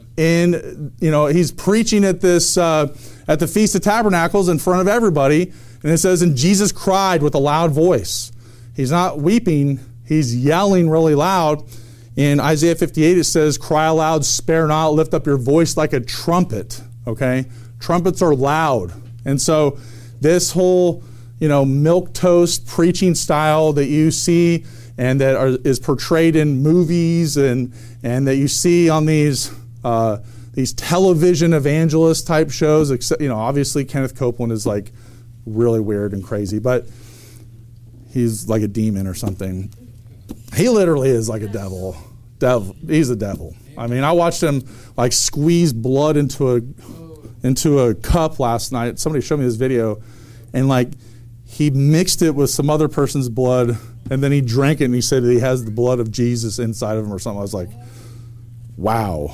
and he's preaching at this at the Feast of Tabernacles in front of everybody, and it says, and Jesus cried with a loud voice. He's not weeping, he's yelling really loud. In Isaiah 58 it says, cry aloud, spare not, lift up your voice like a trumpet. Okay? Trumpets are loud. And so this whole, milquetoast preaching style that you see and that is portrayed in movies and that you see on these television evangelist type shows, except, obviously Kenneth Copeland is like really weird and crazy, but he's like a demon or something. He literally is like a devil. He's a devil. I mean, I watched him like squeeze blood into a cup last night. Somebody showed me this video, and like he mixed it with some other person's blood, and then he drank it, and he said that he has the blood of Jesus inside of him or something. I was like, wow.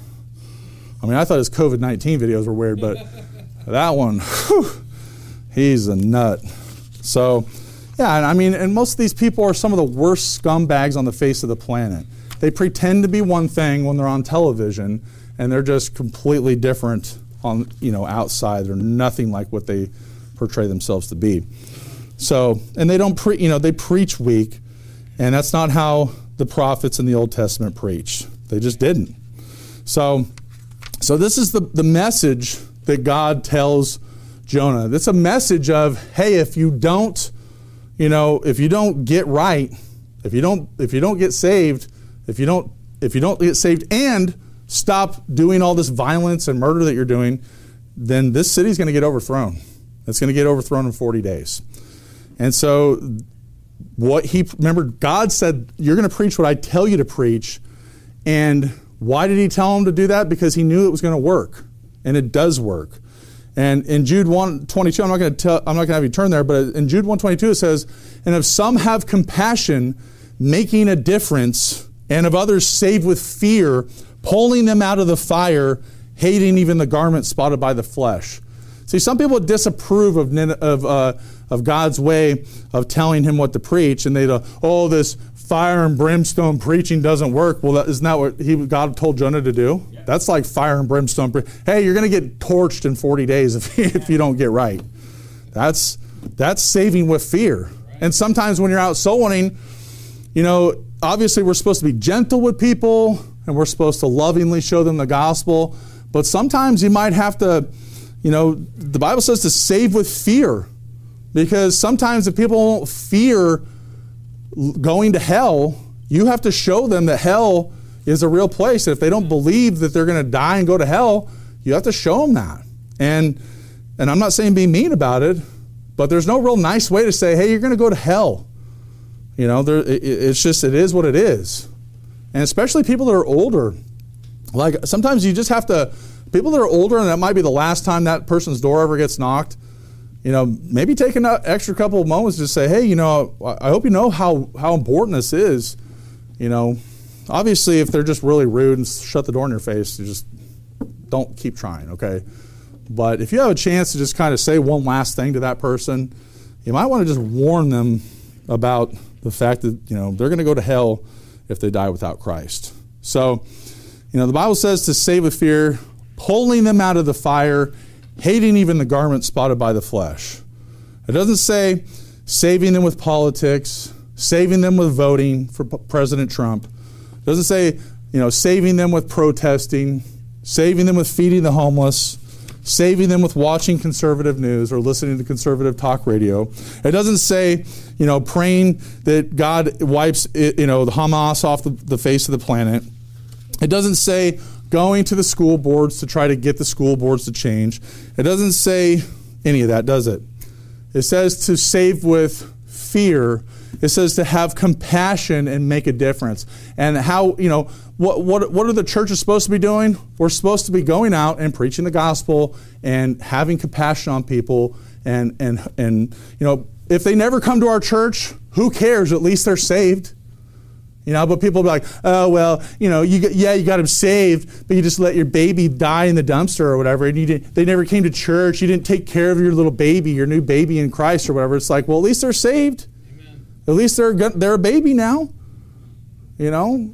I mean, I thought his COVID-19 videos were weird, but that one, whew, he's a nut. So, yeah, and most of these people are some of the worst scumbags on the face of the planet. They pretend to be one thing when they're on television, and they're just completely different on, outside. They're nothing like what they portray themselves to be. So, and they don't they preach weak, and that's not how the prophets in the Old Testament preached. They just didn't. So this is the message that God tells Jonah. It's a message of, hey, if you don't get right, if you don't get saved, if you don't get saved and stop doing all this violence and murder that you're doing, then this city's going to get overthrown. It's going to get overthrown in 40 days. And so remember, God said, you're going to preach what I tell you to preach. And why did he tell him to do that? Because he knew it was going to work. And it does work. And in Jude 1:22, I'm not going to have you turn there, but in Jude 1:22 it says, and if some have compassion, making a difference, and of others save with fear, pulling them out of the fire, hating even the garment spotted by the flesh. See, some people disapprove of God's way of telling him what to preach, and they go, this fire and brimstone preaching doesn't work. Well, isn't that what God told Jonah to do? Yeah. That's like fire and brimstone. Hey, you're going to get torched in 40 days if you don't get right. That's saving with fear. Right. And sometimes when you're out soul winning, obviously we're supposed to be gentle with people, and we're supposed to lovingly show them the gospel. But sometimes you might have to, the Bible says to save with fear. Because sometimes if people won't fear going to hell, you have to show them that hell is a real place. And if they don't believe that they're going to die and go to hell, you have to show them that. And I'm not saying be mean about it, but there's no real nice way to say, hey, you're going to go to hell. It's just, it is what it is. And especially people that are older. Like sometimes you just have to, people that are older, and that might be the last time that person's door ever gets knocked, maybe take an extra couple of moments to say, hey, I hope you know how important this is. Obviously, if they're just really rude and shut the door in your face, you just don't keep trying, okay? But if you have a chance to just kind of say one last thing to that person, you might want to just warn them about the fact that, they're going to go to hell if they die without Christ. So, the Bible says to save with fear, pulling them out of the fire, hating even the garment spotted by the flesh. It doesn't say saving them with politics, saving them with voting for President Trump. It doesn't say, saving them with protesting, saving them with feeding the homeless, saving them with watching conservative news or listening to conservative talk radio. It doesn't say, praying that God wipes the Hamas off the face of the planet. It doesn't say going to the school boards to try to get the school boards to change. It doesn't say any of that, does it? It says to save with fear. It says to have compassion and make a difference. And how, what are the churches supposed to be doing? We're supposed to be going out and preaching the gospel and having compassion on people. And if they never come to our church, who cares? At least they're saved. But people be like, oh, well, you got them saved, but you just let your baby die in the dumpster or whatever, and they never came to church. You didn't take care of your little baby, your new baby in Christ or whatever. It's like, well, at least they're saved. Amen. At least they're a baby now. We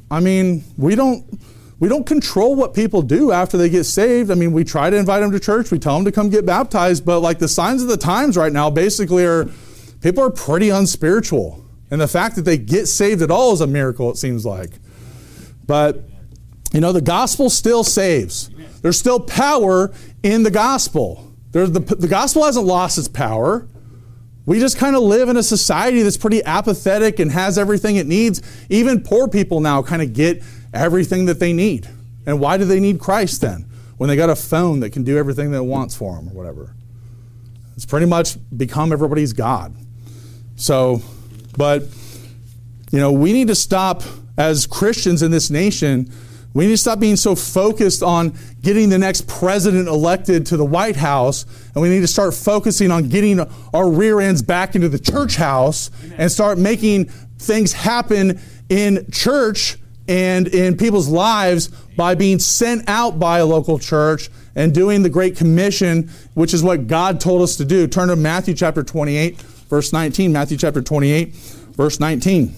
don't control what people do after they get saved. We try to invite them to church. We tell them to come get baptized. But like the signs of the times right now basically are people are pretty unspiritual. And the fact that they get saved at all is a miracle, it seems like. But, the gospel still saves. There's still power in the gospel. The gospel hasn't lost its power. We just kind of live in a society that's pretty apathetic and has everything it needs. Even poor people now kind of get everything that they need. And why do they need Christ then? When they got a phone that can do everything that it wants for them or whatever. It's pretty much become everybody's God. So... But, we need to stop, as Christians in this nation, we need to stop being so focused on getting the next president elected to the White House, and we need to start focusing on getting our rear ends back into the church house and start making things happen in church and in people's lives by being sent out by a local church and doing the Great Commission, which is what God told us to do. Turn to Matthew chapter 28. Verse 19, Matthew chapter 28, verse 19.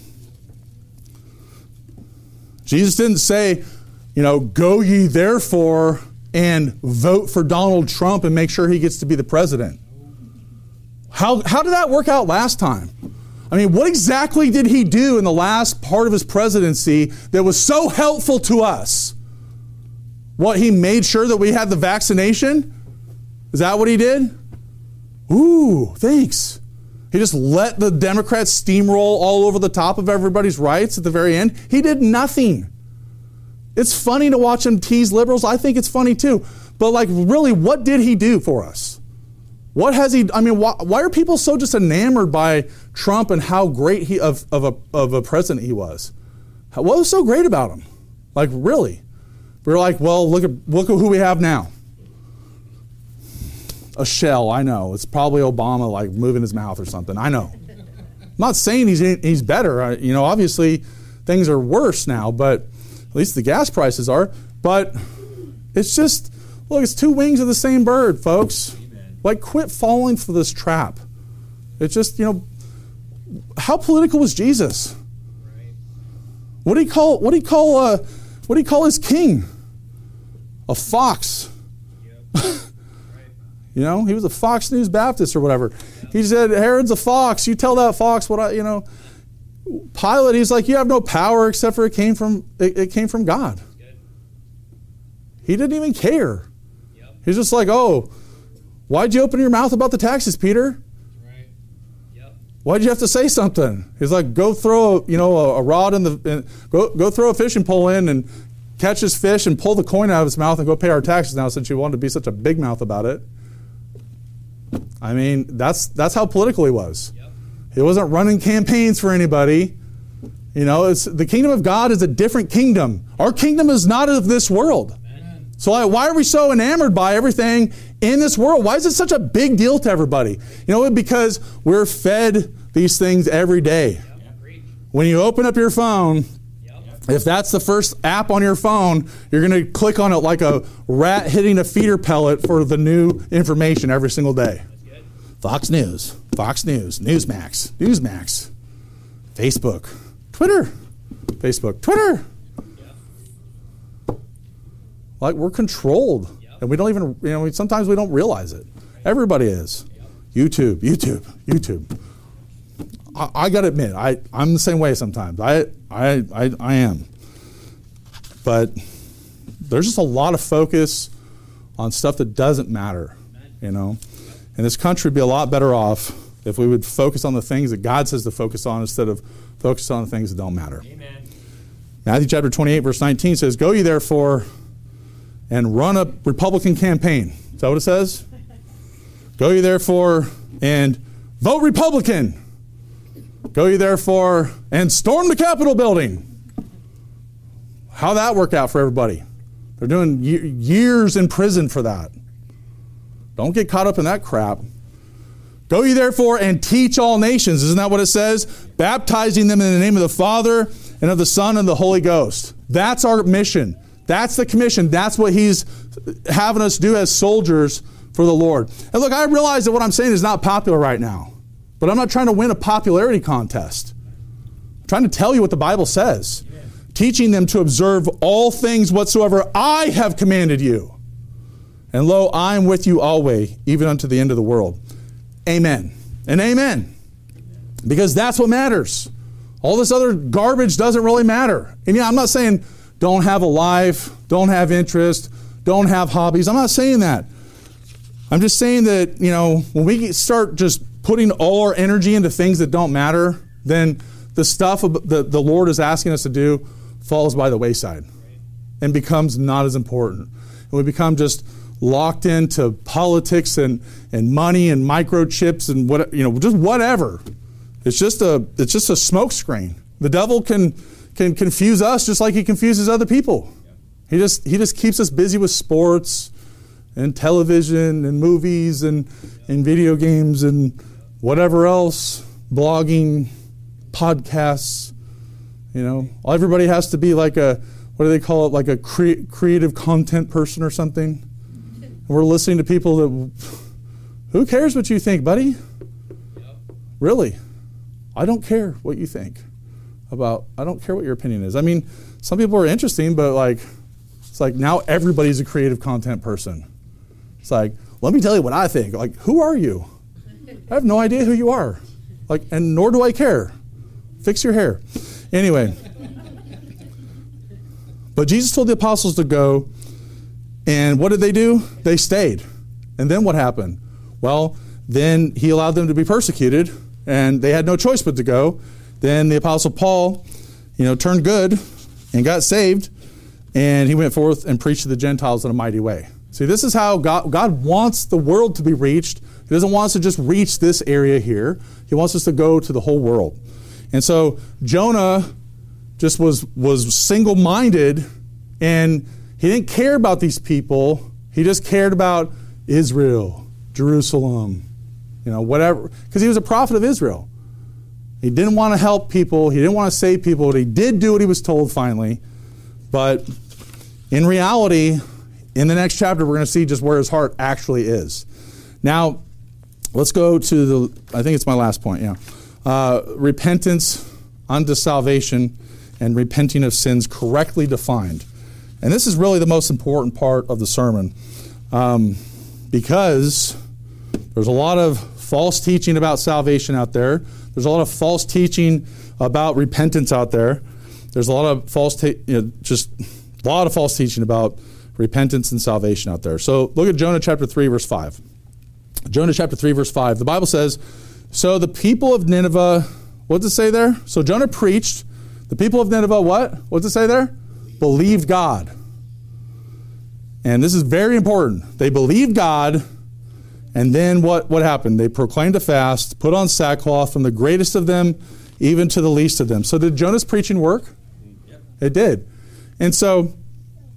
Jesus didn't say, go ye therefore and vote for Donald Trump and make sure he gets to be the president. How did that work out last time? What exactly did he do in the last part of his presidency that was so helpful to us? What, he made sure that we had the vaccination? Is that what he did? Ooh, thanks. He just let the Democrats steamroll all over the top of everybody's rights at the very end. He did nothing. It's funny to watch him tease liberals. I think it's funny too. But really, what did he do for us? What has he, why are people so just enamored by Trump and how great he of a president he was? What was so great about him? Really? We're like, well, look at who we have now. A shell, I know. It's probably Obama moving his mouth or something. I know. I'm not saying he's better. Obviously things are worse now, but at least the gas prices are. But it's just, look, it's two wings of the same bird, folks. Amen. Quit falling for this trap. It's just, how political was Jesus? Right. What do you call his king? A fox. Yep. He was a Fox News Baptist or whatever. He said, Herod's a fox. You tell that fox what Pilate, he's like, you have no power except for it came from God. He didn't even care. Yep. He's just like, oh, why'd you open your mouth about the taxes, Peter? Right. Yep. Why'd you have to say something? He's like, go throw a rod go throw a fishing pole in and catch his fish and pull the coin out of his mouth and go pay our taxes now since you wanted to be such a big mouth about it. That's how political he was. Yep. He wasn't running campaigns for anybody. The kingdom of God is a different kingdom. Our kingdom is not of this world. Amen. So why are we so enamored by everything in this world? Why is it such a big deal to everybody? You know, because we're fed these things every day. When you open up your phone, if that's the first app on your phone, you're going to click on it like a rat hitting a feeder pellet for the new information every single day. Fox News, Newsmax, Facebook, Twitter. Like, we're controlled. And we don't even, sometimes we don't realize it. Everybody is. YouTube. I got to admit, I'm the same way sometimes. I am. But there's just a lot of focus on stuff that doesn't matter, And this country would be a lot better off if we would focus on the things that God says to focus on instead of focus on the things that don't matter. Amen. Matthew chapter 28, verse 19 says, "Go ye therefore and run a Republican campaign." Is that what it says? "Go ye therefore and vote Republican. Go ye therefore and storm the Capitol building." How'd that work out for everybody? They're doing years in prison for that. Don't get caught up in that crap. "Go ye therefore and teach all nations." Isn't that what it says? "Baptizing them in the name of the Father and of the Son and the Holy Ghost." That's our mission. That's the commission. That's what he's having us do as soldiers for the Lord. And look, I realize that what I'm saying is not popular right now. But I'm not trying to win a popularity contest. I'm trying to tell you what the Bible says. Amen. Teaching them to observe all things whatsoever I have commanded you. And lo, I am with you always, even unto the end of the world. Amen. And amen. Because that's what matters. All this other garbage doesn't really matter. And I'm not saying don't have a life, don't have interest, don't have hobbies. I'm not saying that. I'm just saying that, when we start just putting all our energy into things that don't matter, then the stuff that the Lord is asking us to do falls by the wayside and becomes not as important. And we become just locked into politics and money and microchips and just whatever. It's just a smoke screen. The devil can confuse us just like he confuses other people. He just keeps us busy with sports and television and movies and video games and whatever else, blogging, podcasts. Everybody has to be like what do they call it, like a creative content person or something. And we're listening to people that, who cares what you think, buddy? Really? I don't care what you think I don't care what your opinion is. I mean, some people are interesting, but it's like now everybody's a creative content person. It's like, let me tell you what I think. Like, who are you? I have no idea who you are. And nor do I care. Fix your hair. Anyway. But Jesus told the apostles to go, and what did they do? They stayed. And then what happened? Well, then he allowed them to be persecuted, and they had no choice but to go. Then the apostle Paul, turned good and got saved, and he went forth and preached to the Gentiles in a mighty way. See, this is how God wants the world to be reached. He doesn't want us to just reach this area here. He wants us to go to the whole world. And so Jonah just was single-minded, and he didn't care about these people. He just cared about Israel, Jerusalem, whatever, because he was a prophet of Israel. He didn't want to help people. He didn't want to save people. He did do what he was told finally. But in reality, in the next chapter, we're going to see just where his heart actually is. Now, let's go to I think it's my last point, repentance unto salvation and repenting of sins correctly defined. And this is really the most important part of the sermon because there's a lot of false teaching about salvation out there. There's a lot of false teaching about repentance out there. There's a lot of false teaching about repentance and salvation out there. So look at Jonah chapter 3, verse 5. Jonah chapter 3, verse 5. The Bible says, so the people of Nineveh, what does it say there? So Jonah preached. The people of Nineveh, what? What does it say there? Believed God. And this is very important. They believed God, and then what happened? They proclaimed a fast, put on sackcloth from the greatest of them even to the least of them. So did Jonah's preaching work? Yep. It did. And so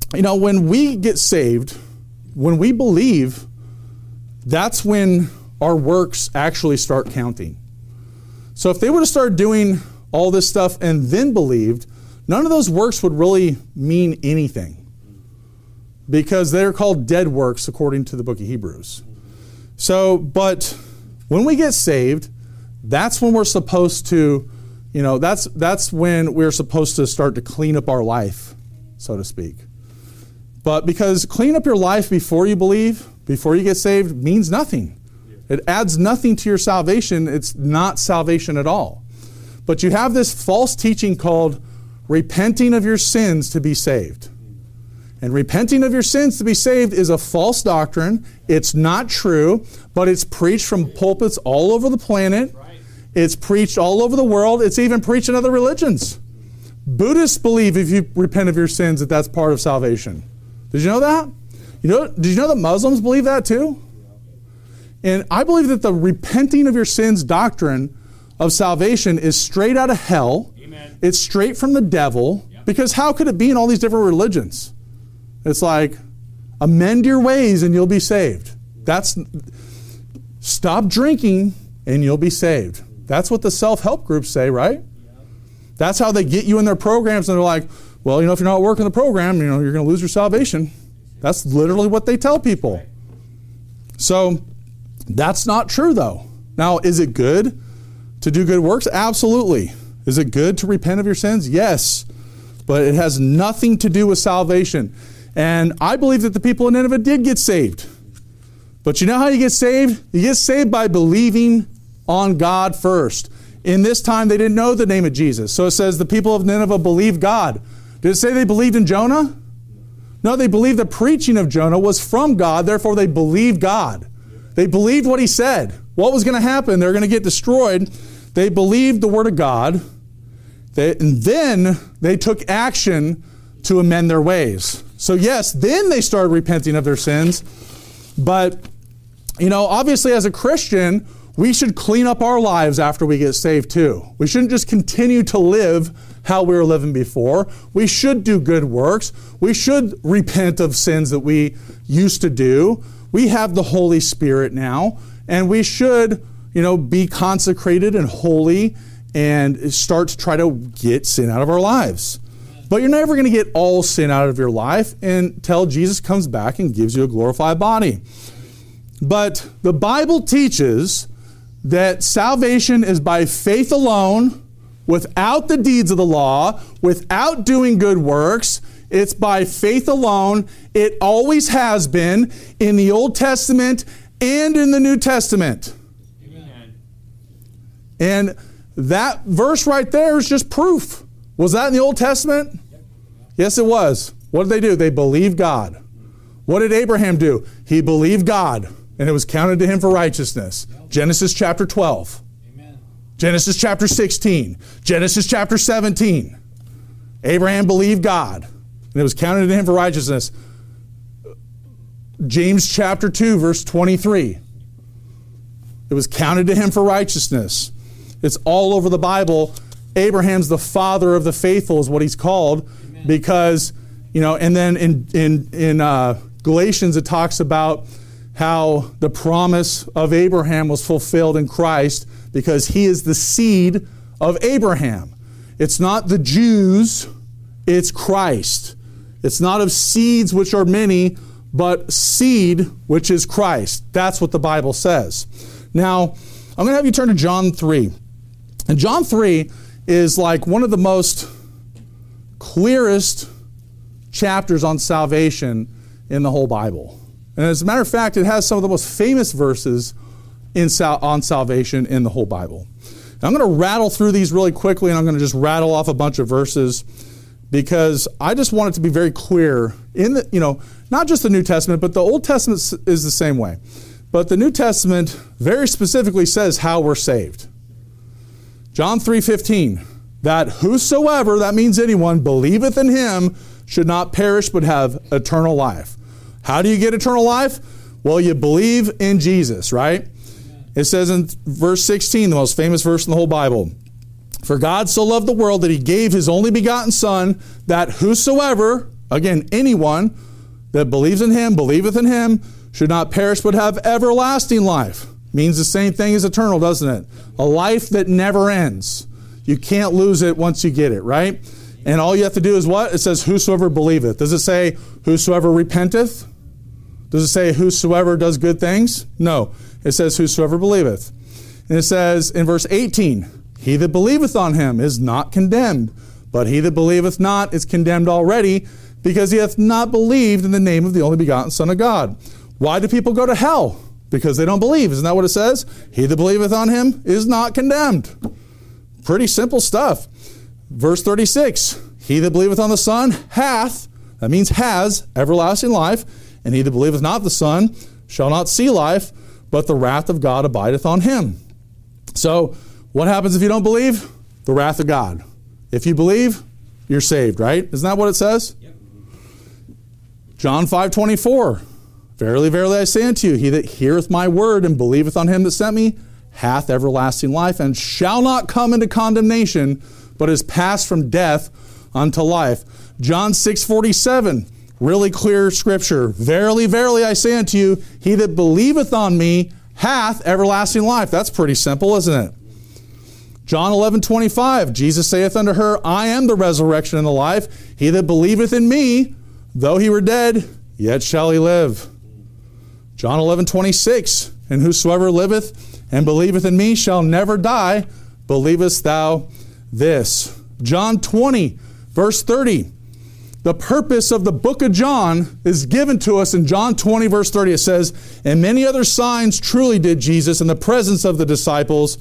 when we get saved, when we believe, that's when our works actually start counting. So if they would have started doing all this stuff and then believed, none of those works would really mean anything, because they're called dead works according to the book of Hebrews. So, but when we get saved, that's when we're supposed to, that's when we're supposed to start to clean up our life, so to speak. But because clean up your life before you believe, before you get saved, means nothing. It adds nothing to your salvation. It's not salvation at all. But you have this false teaching called repenting of your sins to be saved. And repenting of your sins to be saved is a false doctrine. It's not true, but it's preached from pulpits all over the planet. It's preached all over the world. It's even preached in other religions. Buddhists believe if you repent of your sins that that's part of salvation. Did you know that? Did you know that Muslims believe that too? And I believe that the repenting of your sins doctrine of salvation is straight out of hell. Amen. It's straight from the devil. Yep. Because how could it be in all these different religions? It's like, amend your ways and you'll be saved. Stop drinking and you'll be saved. That's what the self-help groups say, right? Yep. That's how they get you in their programs, and they're like, well, if you're not working the program, you're going to lose your salvation. That's literally what they tell people. So that's not true, though. Now, is it good to do good works? Absolutely. Is it good to repent of your sins? Yes. But it has nothing to do with salvation. And I believe that the people in Nineveh did get saved. But you know how you get saved? You get saved by believing on God first. In this time, they didn't know the name of Jesus. So it says the people of Nineveh believed God. Did it say they believed in Jonah? No, they believed the preaching of Jonah was from God, therefore they believed God. They believed what he said. What was going to happen? They're going to get destroyed. They believed the word of God, and then they took action to amend their ways. So yes, then they started repenting of their sins. But, obviously as a Christian, we should clean up our lives after we get saved too. We shouldn't just continue to live how we were living before. We should do good works. We should repent of sins that we used to do. We have the Holy Spirit now, and we should, be consecrated and holy and start to try to get sin out of our lives. But you're never going to get all sin out of your life until Jesus comes back and gives you a glorified body. But the Bible teaches that salvation is by faith alone, without the deeds of the law, without doing good works. It's by faith alone. It always has been in the Old Testament and in the New Testament. Amen. And that verse right there is just proof. Was that in the Old Testament? Yep. Yes, it was. What did they do? They believed God. What did Abraham do? He believed God, and it was counted to him for righteousness. Yep. Genesis chapter 12. Amen. Genesis chapter 16. Genesis chapter 17. Abraham believed God, and it was counted to him for righteousness. James chapter 2, verse 23. It was counted to him for righteousness. It's all over the Bible. Abraham's the father of the faithful is what he's called. Amen. Because, and then in Galatians it talks about how the promise of Abraham was fulfilled in Christ because he is the seed of Abraham. It's not the Jews, it's Christ. It's not of seeds which are many, but seed which is Christ. That's what the Bible says. Now, I'm going to have you turn to John 3. And John 3 is like one of the most clearest chapters on salvation in the whole Bible. And as a matter of fact, it has some of the most famous verses on salvation in the whole Bible. Now, I'm going to rattle through these really quickly, and I'm going to just rattle off a bunch of verses because I just want it to be very clear in the, not just the New Testament, but the Old Testament is the same way. But the New Testament very specifically says how we're saved. John 3:15, that whosoever, that means anyone, believeth in him should not perish but have eternal life. How do you get eternal life? Well, you believe in Jesus, right? Amen. It says in verse 16, the most famous verse in the whole Bible, for God so loved the world that he gave his only begotten Son, that whosoever, Again, anyone that believes in him, believeth in him, should not perish but have everlasting life. Means the same thing as eternal, doesn't it? A life that never ends. You can't lose it once you get it, right? And all you have to do is what? It says, whosoever believeth. Does it say, whosoever repenteth? Does it say, whosoever does good things? No. It says, whosoever believeth. And it says in verse 18, he that believeth on him is not condemned, but he that believeth not is condemned already, because he hath not believed in the name of the only begotten Son of God. Why do people go to hell? Because they don't believe. Isn't that what it says? He that believeth on him is not condemned. Pretty simple stuff. Verse 36, he that believeth on the Son hath, that means has, everlasting life, and he that believeth not the Son shall not see life, but the wrath of God abideth on him. So, what happens if you don't believe? The wrath of God. If you believe, you're saved, right? Isn't that what it says? Yep. John 5:24. Verily, verily, I say unto you, he that heareth my word and believeth on him that sent me hath everlasting life, and shall not come into condemnation, but is passed from death unto life. John 6:47, really clear scripture. Verily, verily, I say unto you, he that believeth on me hath everlasting life. That's pretty simple, isn't it? John 11:25, Jesus saith unto her, I am the resurrection and the life. He that believeth in me, though he were dead, yet shall he live. John 11:26, and whosoever liveth and believeth in me shall never die. Believest thou this? John 20, verse 30. The purpose of the book of John is given to us in John 20, verse 30. It says, and many other signs truly did Jesus in the presence of his disciples,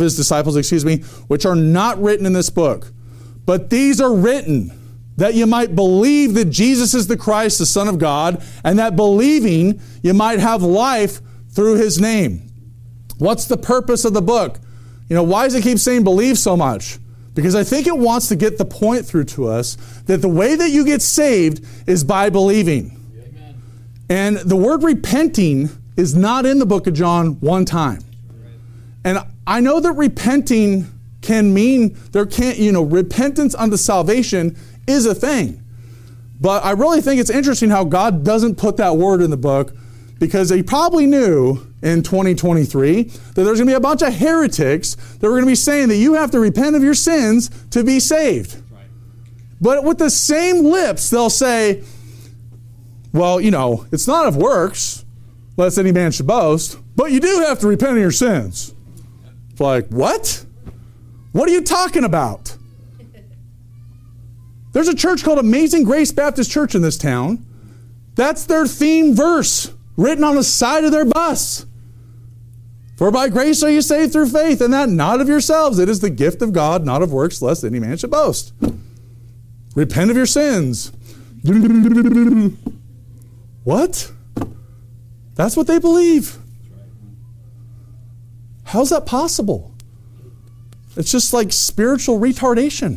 which are not written in this book. But these are written that you might believe that Jesus is the Christ, the Son of God, and that believing you might have life through his name. What's the purpose of the book? Why does it keep saying believe so much? Because I think it wants to get the point through to us that the way that you get saved is by believing. Amen. And the word repenting is not in the book of John one time. And I know that repenting can mean repentance unto salvation is a thing. But I really think it's interesting how God doesn't put that word in the book, because he probably knew in 2023 that there's going to be a bunch of heretics that were going to be saying that you have to repent of your sins to be saved. Right. But with the same lips, they'll say, well, it's not of works, lest any man should boast, but you do have to repent of your sins. It's like, what? What are you talking about? There's a church called Amazing Grace Baptist Church in this town. That's their theme verse written on the side of their bus. For by grace are you saved through faith, and that not of yourselves. It is the gift of God, not of works, lest any man should boast. Repent of your sins. What? That's what they believe. How's that possible? It's just like spiritual retardation.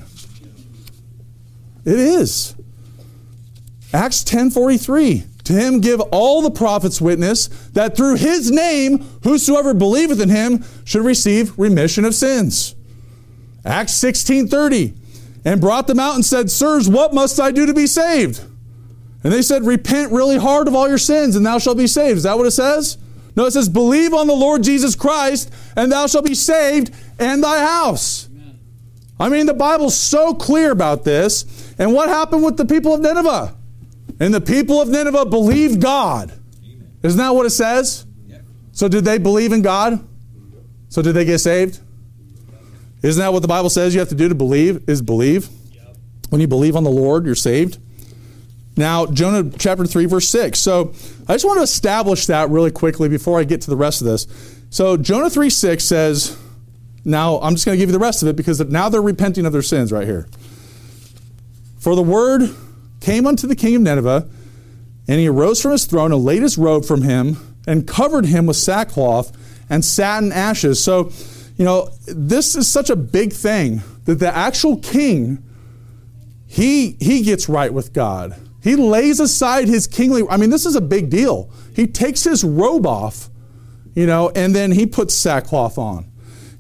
It is. Acts 10:43. To him give all the prophets witness that through his name whosoever believeth in him should receive remission of sins. Acts 16:30. And brought them out and said, sirs, what must I do to be saved? And they said, repent really hard of all your sins and thou shalt be saved. Is that what it says? No, it says, believe on the Lord Jesus Christ and thou shalt be saved and thy house. Amen. I mean, the Bible's so clear about this. And what happened with the people of Nineveh? And the people of Nineveh believed God. Amen. Isn't that what it says? Yeah. So did they believe in God? So did they get saved? Isn't that what the Bible says you have to do to believe, is believe? Yep. When you believe on the Lord, you're saved. Now, Jonah chapter 3, verse 6. So I just want to establish that really quickly before I get to the rest of this. So Jonah 3:6 says, now I'm just going to give you the rest of it because now they're repenting of their sins right here. For the word came unto the king of Nineveh, and he arose from his throne and laid his robe from him and covered him with sackcloth and sat in ashes. So, this is such a big thing that the actual king, he gets right with God. He lays aside his kingly, this is a big deal. He takes his robe off, and then he puts sackcloth on.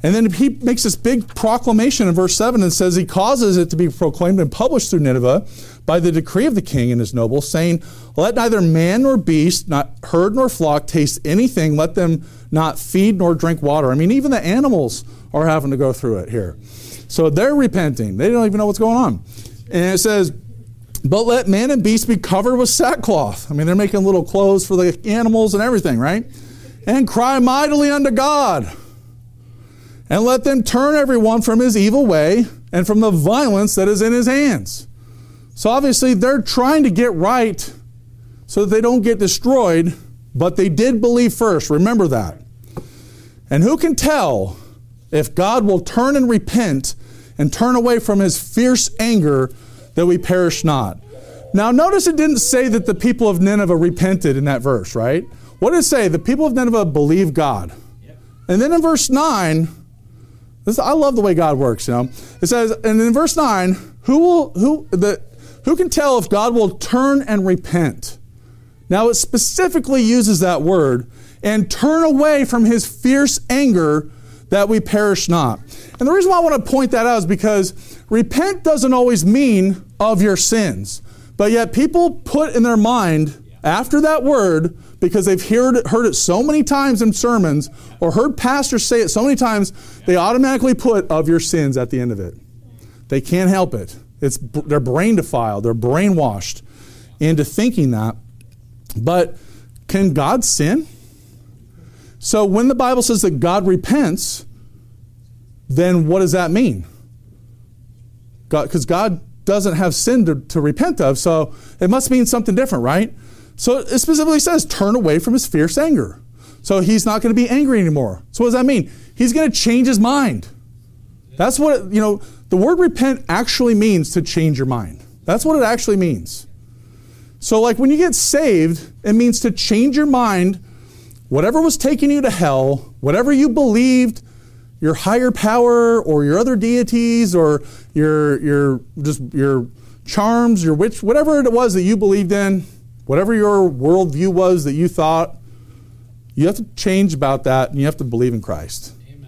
And then he makes this big proclamation in verse 7 and says he causes it to be proclaimed and published through Nineveh by the decree of the king and his nobles, saying, let neither man nor beast, not herd nor flock, taste anything. Let them not feed nor drink water. I mean, even the animals are having to go through it here. So they're repenting. They don't even know what's going on. And it says, but let man and beast be covered with sackcloth. I mean, they're making little clothes for the animals and everything, right? And cry mightily unto God. And let them turn everyone from his evil way and from the violence that is in his hands. So obviously they're trying to get right so that they don't get destroyed, but they did believe first. Remember that. And who can tell if God will turn and repent and turn away from his fierce anger that we perish not? Now notice it didn't say that the people of Nineveh repented in that verse, right? What did it say? The people of Nineveh believed God. And then in verse 9, I love the way God works, you know. It says, and in verse 9, who can tell if God will turn and repent? Now it specifically uses that word, and turn away from his fierce anger that we perish not. And the reason why I want to point that out is because repent doesn't always mean of your sins. But yet people put in their mind after that word, because they've heard it so many times in sermons or heard pastors say it so many times, they automatically put of your sins at the end of it. They can't help it. They're brain defiled. They're brainwashed into thinking that. But can God sin? So when the Bible says that God repents, then what does that mean? Because God doesn't have sin to repent of, so it must mean something different, right? So it specifically says, turn away from his fierce anger. So he's not going to be angry anymore. So what does that mean? He's going to change his mind. That's what, the word repent actually means to change your mind. That's what it actually means. So like when you get saved, it means to change your mind. Whatever was taking you to hell, whatever you believed, your higher power or your other deities or your charms, your witch, whatever it was that you believed in, whatever your worldview was that you thought, you have to change about that and you have to believe in Christ. Amen.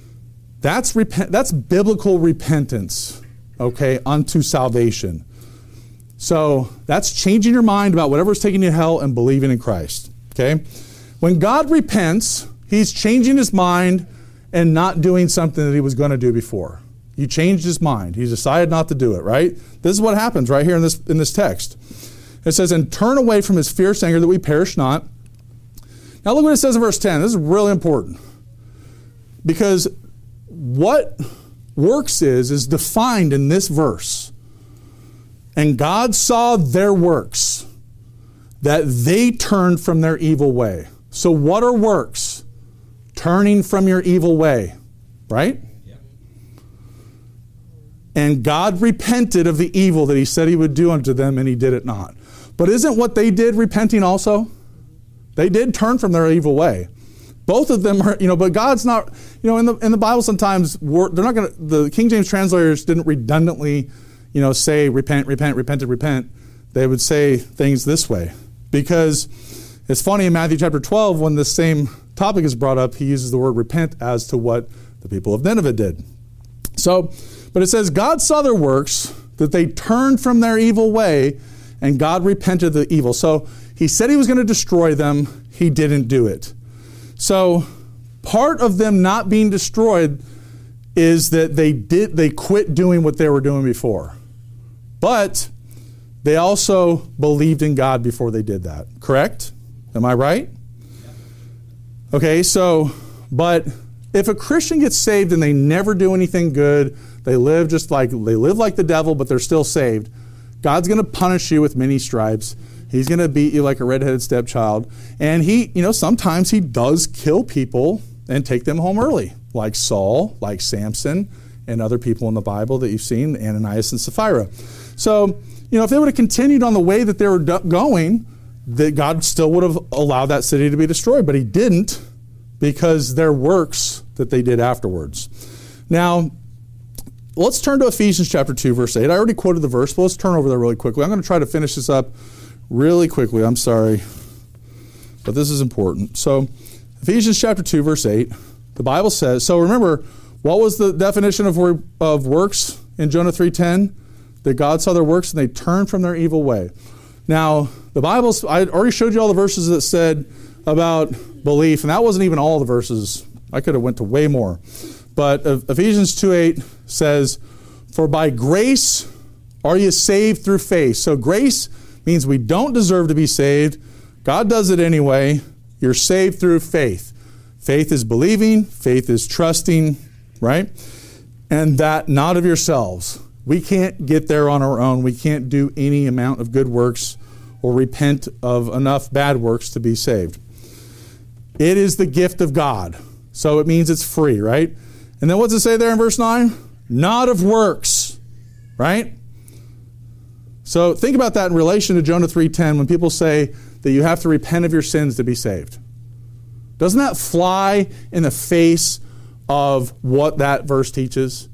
That's biblical repentance, okay, unto salvation. So that's changing your mind about whatever's taking you to hell and believing in Christ, okay? When God repents, he's changing his mind and not doing something that he was going to do before. He changed his mind. He decided not to do it, right? This is what happens right here in this text. It says, and turn away from his fierce anger that we perish not. Now look what it says in verse 10. This is really important. Because what works is defined in this verse. And God saw their works, that they turned from their evil way. So what are works? Turning from your evil way, right? Yep. And God repented of the evil that he said he would do unto them, and he did it not. But isn't what they did repenting also? They did turn from their evil way. Both of them are, but God's not, in the Bible sometimes, they're not going to, the King James translators didn't redundantly, say repent, repent, repented, repent. They would say things this way. Because it's funny in Matthew chapter 12, when the same topic is brought up, he uses the word repent as to what the people of Nineveh did. So, but it says, God saw their works, that they turned from their evil way, and God repented of the evil. So he said he was going to destroy them. He didn't do it. So part of them not being destroyed is that they quit doing what they were doing before. But they also believed in God before they did that. Correct? Am I right? Okay, so, but if a Christian gets saved and they never do anything good, they live like the devil, but they're still saved, God's going to punish you with many stripes. He's going to beat you like a redheaded stepchild. And he, sometimes he does kill people and take them home early, like Saul, like Samson, and other people in the Bible that you've seen, Ananias and Sapphira. So, if they would have continued on the way that they were going, that God still would have allowed that city to be destroyed. But he didn't, because their works that they did afterwards. Now, let's turn to Ephesians chapter 2, verse 8. I already quoted the verse, but let's turn over there really quickly. I'm going to try to finish this up really quickly. I'm sorry, but this is important. So, Ephesians chapter 2, verse 8, the Bible says, so remember, What was the definition of works in Jonah 3:10? That God saw their works and they turned from their evil way. Now, the Bible's, I already showed you all the verses that said about belief, and that wasn't even all the verses. I could have went to way more. But Ephesians 2:8 says, "For by grace are you saved through faith." So grace means we don't deserve to be saved. God does it anyway. You're saved through faith. Faith is believing. Faith is trusting, right? And that not of yourselves. We can't get there on our own. We can't do any amount of good works or repent of enough bad works to be saved. It is the gift of God. So it means it's free, right? And then what's it say there in verse 9? Not of works, right? So think about that in relation to Jonah 3:10 when people say that you have to repent of your sins to be saved. Doesn't that fly in the face of what that verse teaches?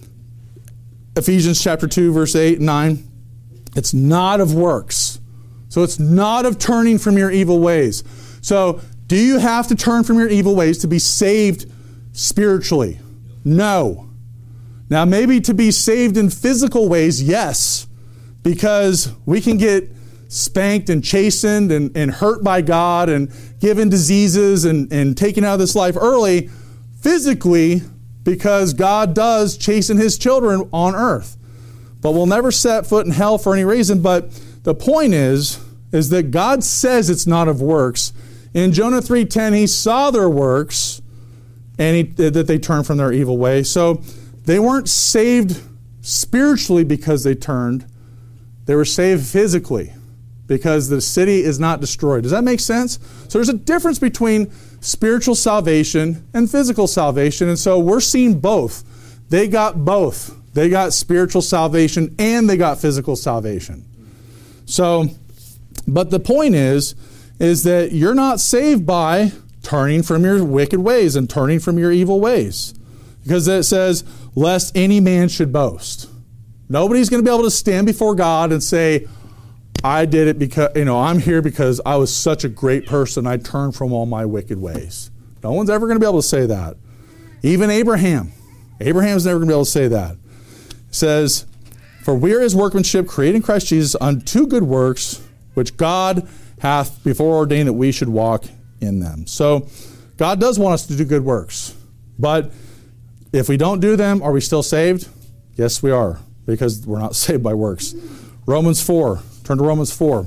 Ephesians chapter 2, verse 8 and 9. It's not of works. So it's not of turning from your evil ways. So do you have to turn from your evil ways to be saved spiritually? No. Now maybe to be saved in physical ways, yes. Because we can get spanked and chastened and hurt by God and given diseases and taken out of this life early physically, because God does chasten His children on earth. But we'll never set foot in hell for any reason. But the point is that God says it's not of works. In Jonah 3:10, He saw their works and that they turned from their evil way. So they weren't saved spiritually because they turned. They were saved physically because the city is not destroyed. Does that make sense? So there's a difference between spiritual salvation and physical salvation. And so we're seeing both. They got both. They got spiritual salvation and they got physical salvation. So, but the point is that you're not saved by turning from your wicked ways and turning from your evil ways. Because it says, lest any man should boast. Nobody's going to be able to stand before God and say, I did it because, I'm here because I was such a great person. I turned from all my wicked ways. No one's ever going to be able to say that. Even Abraham. Abraham's never going to be able to say that. It says, for we are His workmanship, created in Christ Jesus unto good works, which God hath before ordained that we should walk in them. So God does want us to do good works. But if we don't do them, are we still saved? Yes, we are, because we're not saved by works. Romans 4. Turn to Romans 4.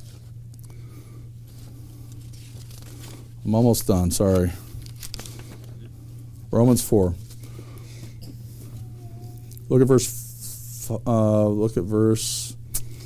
I'm almost done, sorry. Romans 4. Look at verse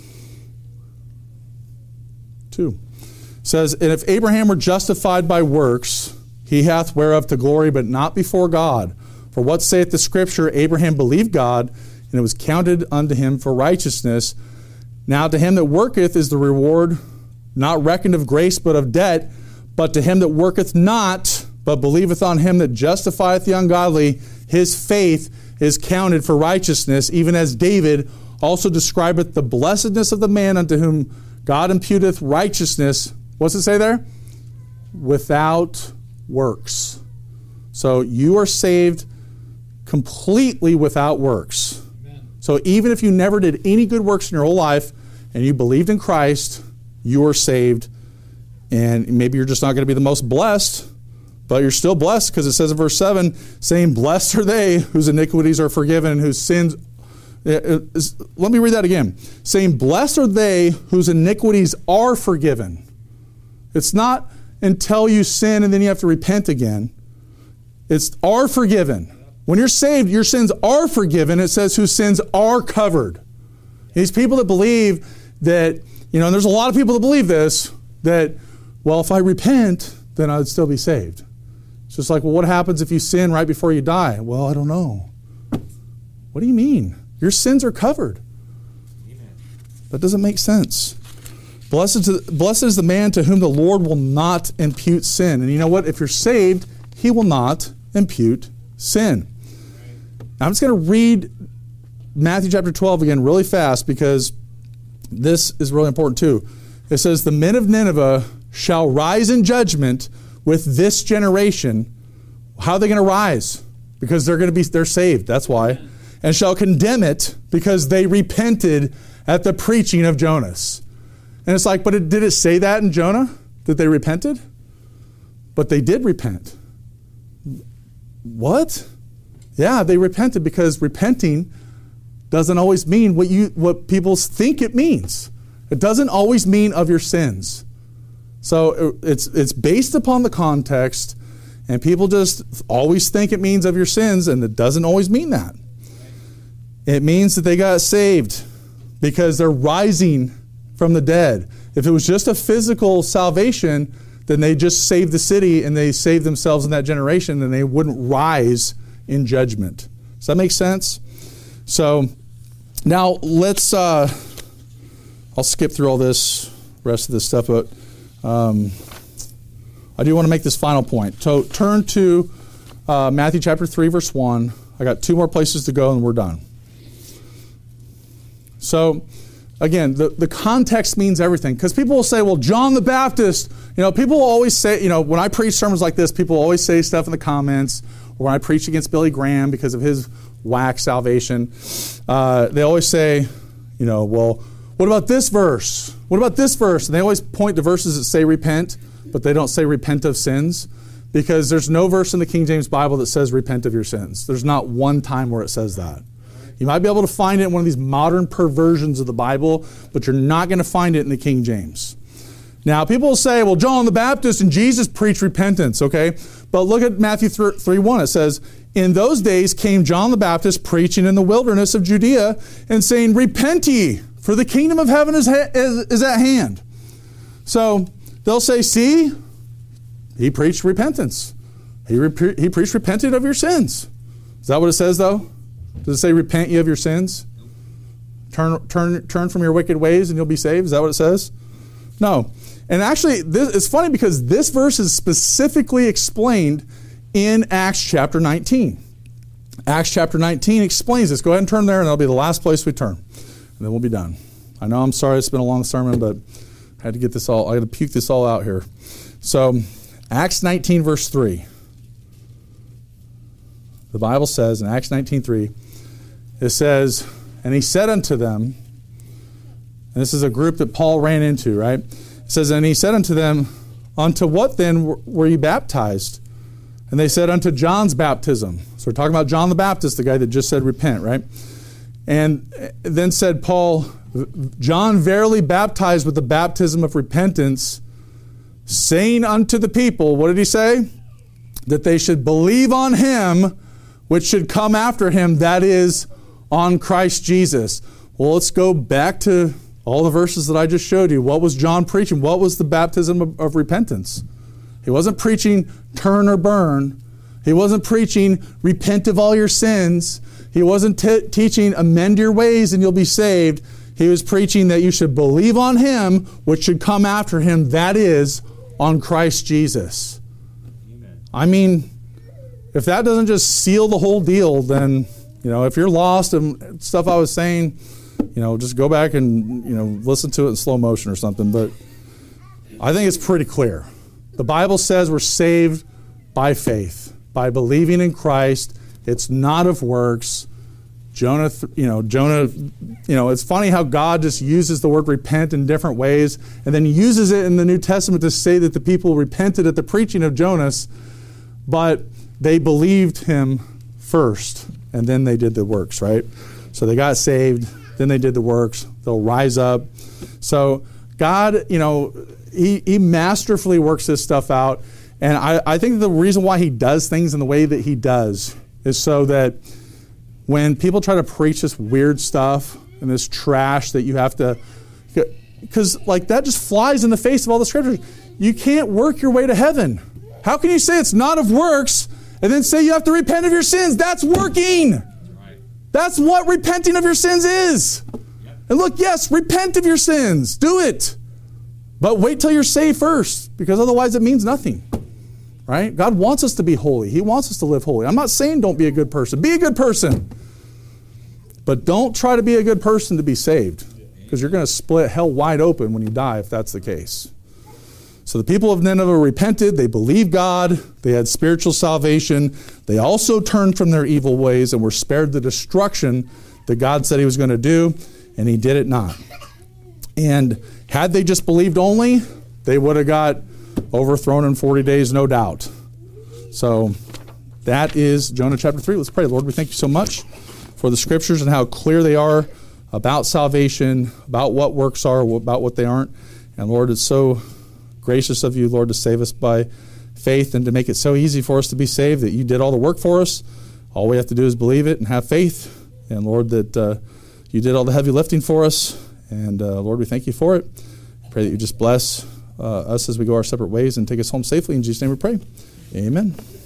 2. It says, and if Abraham were justified by works, he hath whereof to glory, but not before God. For what saith the Scripture? Abraham believed God, and it was counted unto him for righteousness. Now to him that worketh is the reward not reckoned of grace, but of debt. But to him that worketh not, but believeth on Him that justifieth the ungodly, his faith is counted for righteousness, even as David also describeth the blessedness of the man unto whom God imputeth righteousness. What's it say there? Without works. So you are saved completely without works. Amen. So even if you never did any good works in your whole life and you believed in Christ, you are saved. And maybe you're just not going to be the most blessed, but you're still blessed because it says in verse 7, saying, blessed are they whose iniquities are forgiven and whose sins... Let me read that again. Saying, blessed are they whose iniquities are forgiven. It's not until you sin and then you have to repent again. It's are forgiven. When you're saved, your sins are forgiven. It says whose sins are covered. These people that believe that, and there's a lot of people that believe this, that, well, if I repent, then I'd still be saved. It's just like, well, what happens if you sin right before you die? Well, I don't know. What do you mean? Your sins are covered. Amen. That doesn't make sense. Blessed is the man to whom the Lord will not impute sin. And you know what? If you're saved, He will not impute sin. Now, I'm just going to read Matthew chapter 12 again really fast because this is really important too. It says, the men of Nineveh shall rise in judgment with this generation. How are they going to rise? because they're saved. That's why. And shall condemn it because they repented at the preaching of Jonas. And it's like, but did it say that in Jonah? That they repented? But they did repent. What? Yeah, they repented because repenting doesn't always mean what people think it means. It doesn't always mean of your sins. So it's based upon the context, and people just always think it means of your sins, and it doesn't always mean that. It means that they got saved because they're rising from the dead. If it was just a physical salvation, then they just saved the city and they saved themselves in that generation, and they wouldn't rise in judgment. Does that make sense? So now let's, I'll skip through all this, rest of this stuff, but I do want to make this final point. So turn to Matthew chapter 3, verse 1. I got 2 more places to go and we're done. So again, the context means everything, because people will say, well, John the Baptist, people will always say, when I preach sermons like this, people always say stuff in the comments, or when I preach against Billy Graham because of his whack salvation, they always say, well, what about this verse? What about this verse? And they always point to verses that say repent, but they don't say repent of sins, because there's no verse in the King James Bible that says repent of your sins. There's not one time where it says that. You might be able to find it in one of these modern perversions of the Bible, but you're not going to find it in the King James. Now, people will say, well, John the Baptist and Jesus preached repentance, okay? But look at Matthew 3:1. It says, in those days came John the Baptist preaching in the wilderness of Judea and saying, repent ye, for the kingdom of heaven is at hand. So they'll say, see, he preached repentance. He preached repented of your sins. Is that what it says, though? Does it say repent ye of your sins? Turn from your wicked ways and you'll be saved? Is that what it says? No. And actually, it's funny because this verse is specifically explained in Acts chapter 19. Acts chapter 19 explains this. Go ahead and turn there, and that'll be the last place we turn. And then we'll be done. I know, I'm sorry it's been a long sermon, but I had to get this all, I had to puke this all out here. So, Acts 19, verse 3. The Bible says in Acts 19:3, it says, and he said unto them, and this is a group that Paul ran into, right? It says, and he said unto them, unto what then were ye baptized? And they said, unto John's baptism. So we're talking about John the Baptist, the guy that just said repent, right? And then said Paul, John verily baptized with the baptism of repentance, saying unto the people, what did he say? That they should believe on him which should come after him, that is, on Christ Jesus. Well, let's go back to all the verses that I just showed you. What was John preaching? What was the baptism of repentance? He wasn't preaching turn or burn. He wasn't preaching repent of all your sins. He wasn't teaching amend your ways and you'll be saved. He was preaching that you should believe on him which should come after him, that is, on Christ Jesus. Amen. I mean, if that doesn't just seal the whole deal, then, if you're lost and stuff I was saying, just go back and, listen to it in slow motion or something. But I think it's pretty clear. The Bible says we're saved by faith, by believing in Christ. It's not of works. Jonah, it's funny how God just uses the word repent in different ways and then uses it in the New Testament to say that the people repented at the preaching of Jonas, but they believed him first, and then they did the works, right? So they got saved, then they did the works. They'll rise up. So God, He masterfully works this stuff out. And I think the reason why he does things in the way that he does is so that when people try to preach this weird stuff and this trash that you have to, because that just flies in the face of all the scriptures. You can't work your way to heaven. How can you say it's not of works and then say you have to repent of your sins? That's working. Right. That's what repenting of your sins is. Yep. And look, yes, repent of your sins. Do it. But wait till you're saved first, because otherwise it means nothing. Right? God wants us to be holy. He wants us to live holy. I'm not saying don't be a good person. Be a good person. But don't try to be a good person to be saved, because you're going to split hell wide open when you die if that's the case. So the people of Nineveh repented. They believed God. They had spiritual salvation. They also turned from their evil ways and were spared the destruction that God said he was going to do, and he did it not. And had they just believed only, they would have got overthrown in 40 days, no doubt. So that is Jonah chapter 3. Let's pray. Lord, we thank you so much for the scriptures and how clear they are about salvation, about what works are, about what they aren't. And Lord, it's so gracious of you, Lord, to save us by faith and to make it so easy for us to be saved that you did all the work for us. All we have to do is believe it and have faith. And Lord, that you did all the heavy lifting for us. And Lord, we thank you for it. Pray that you just bless us as we go our separate ways and take us home safely. In Jesus' name we pray. Amen.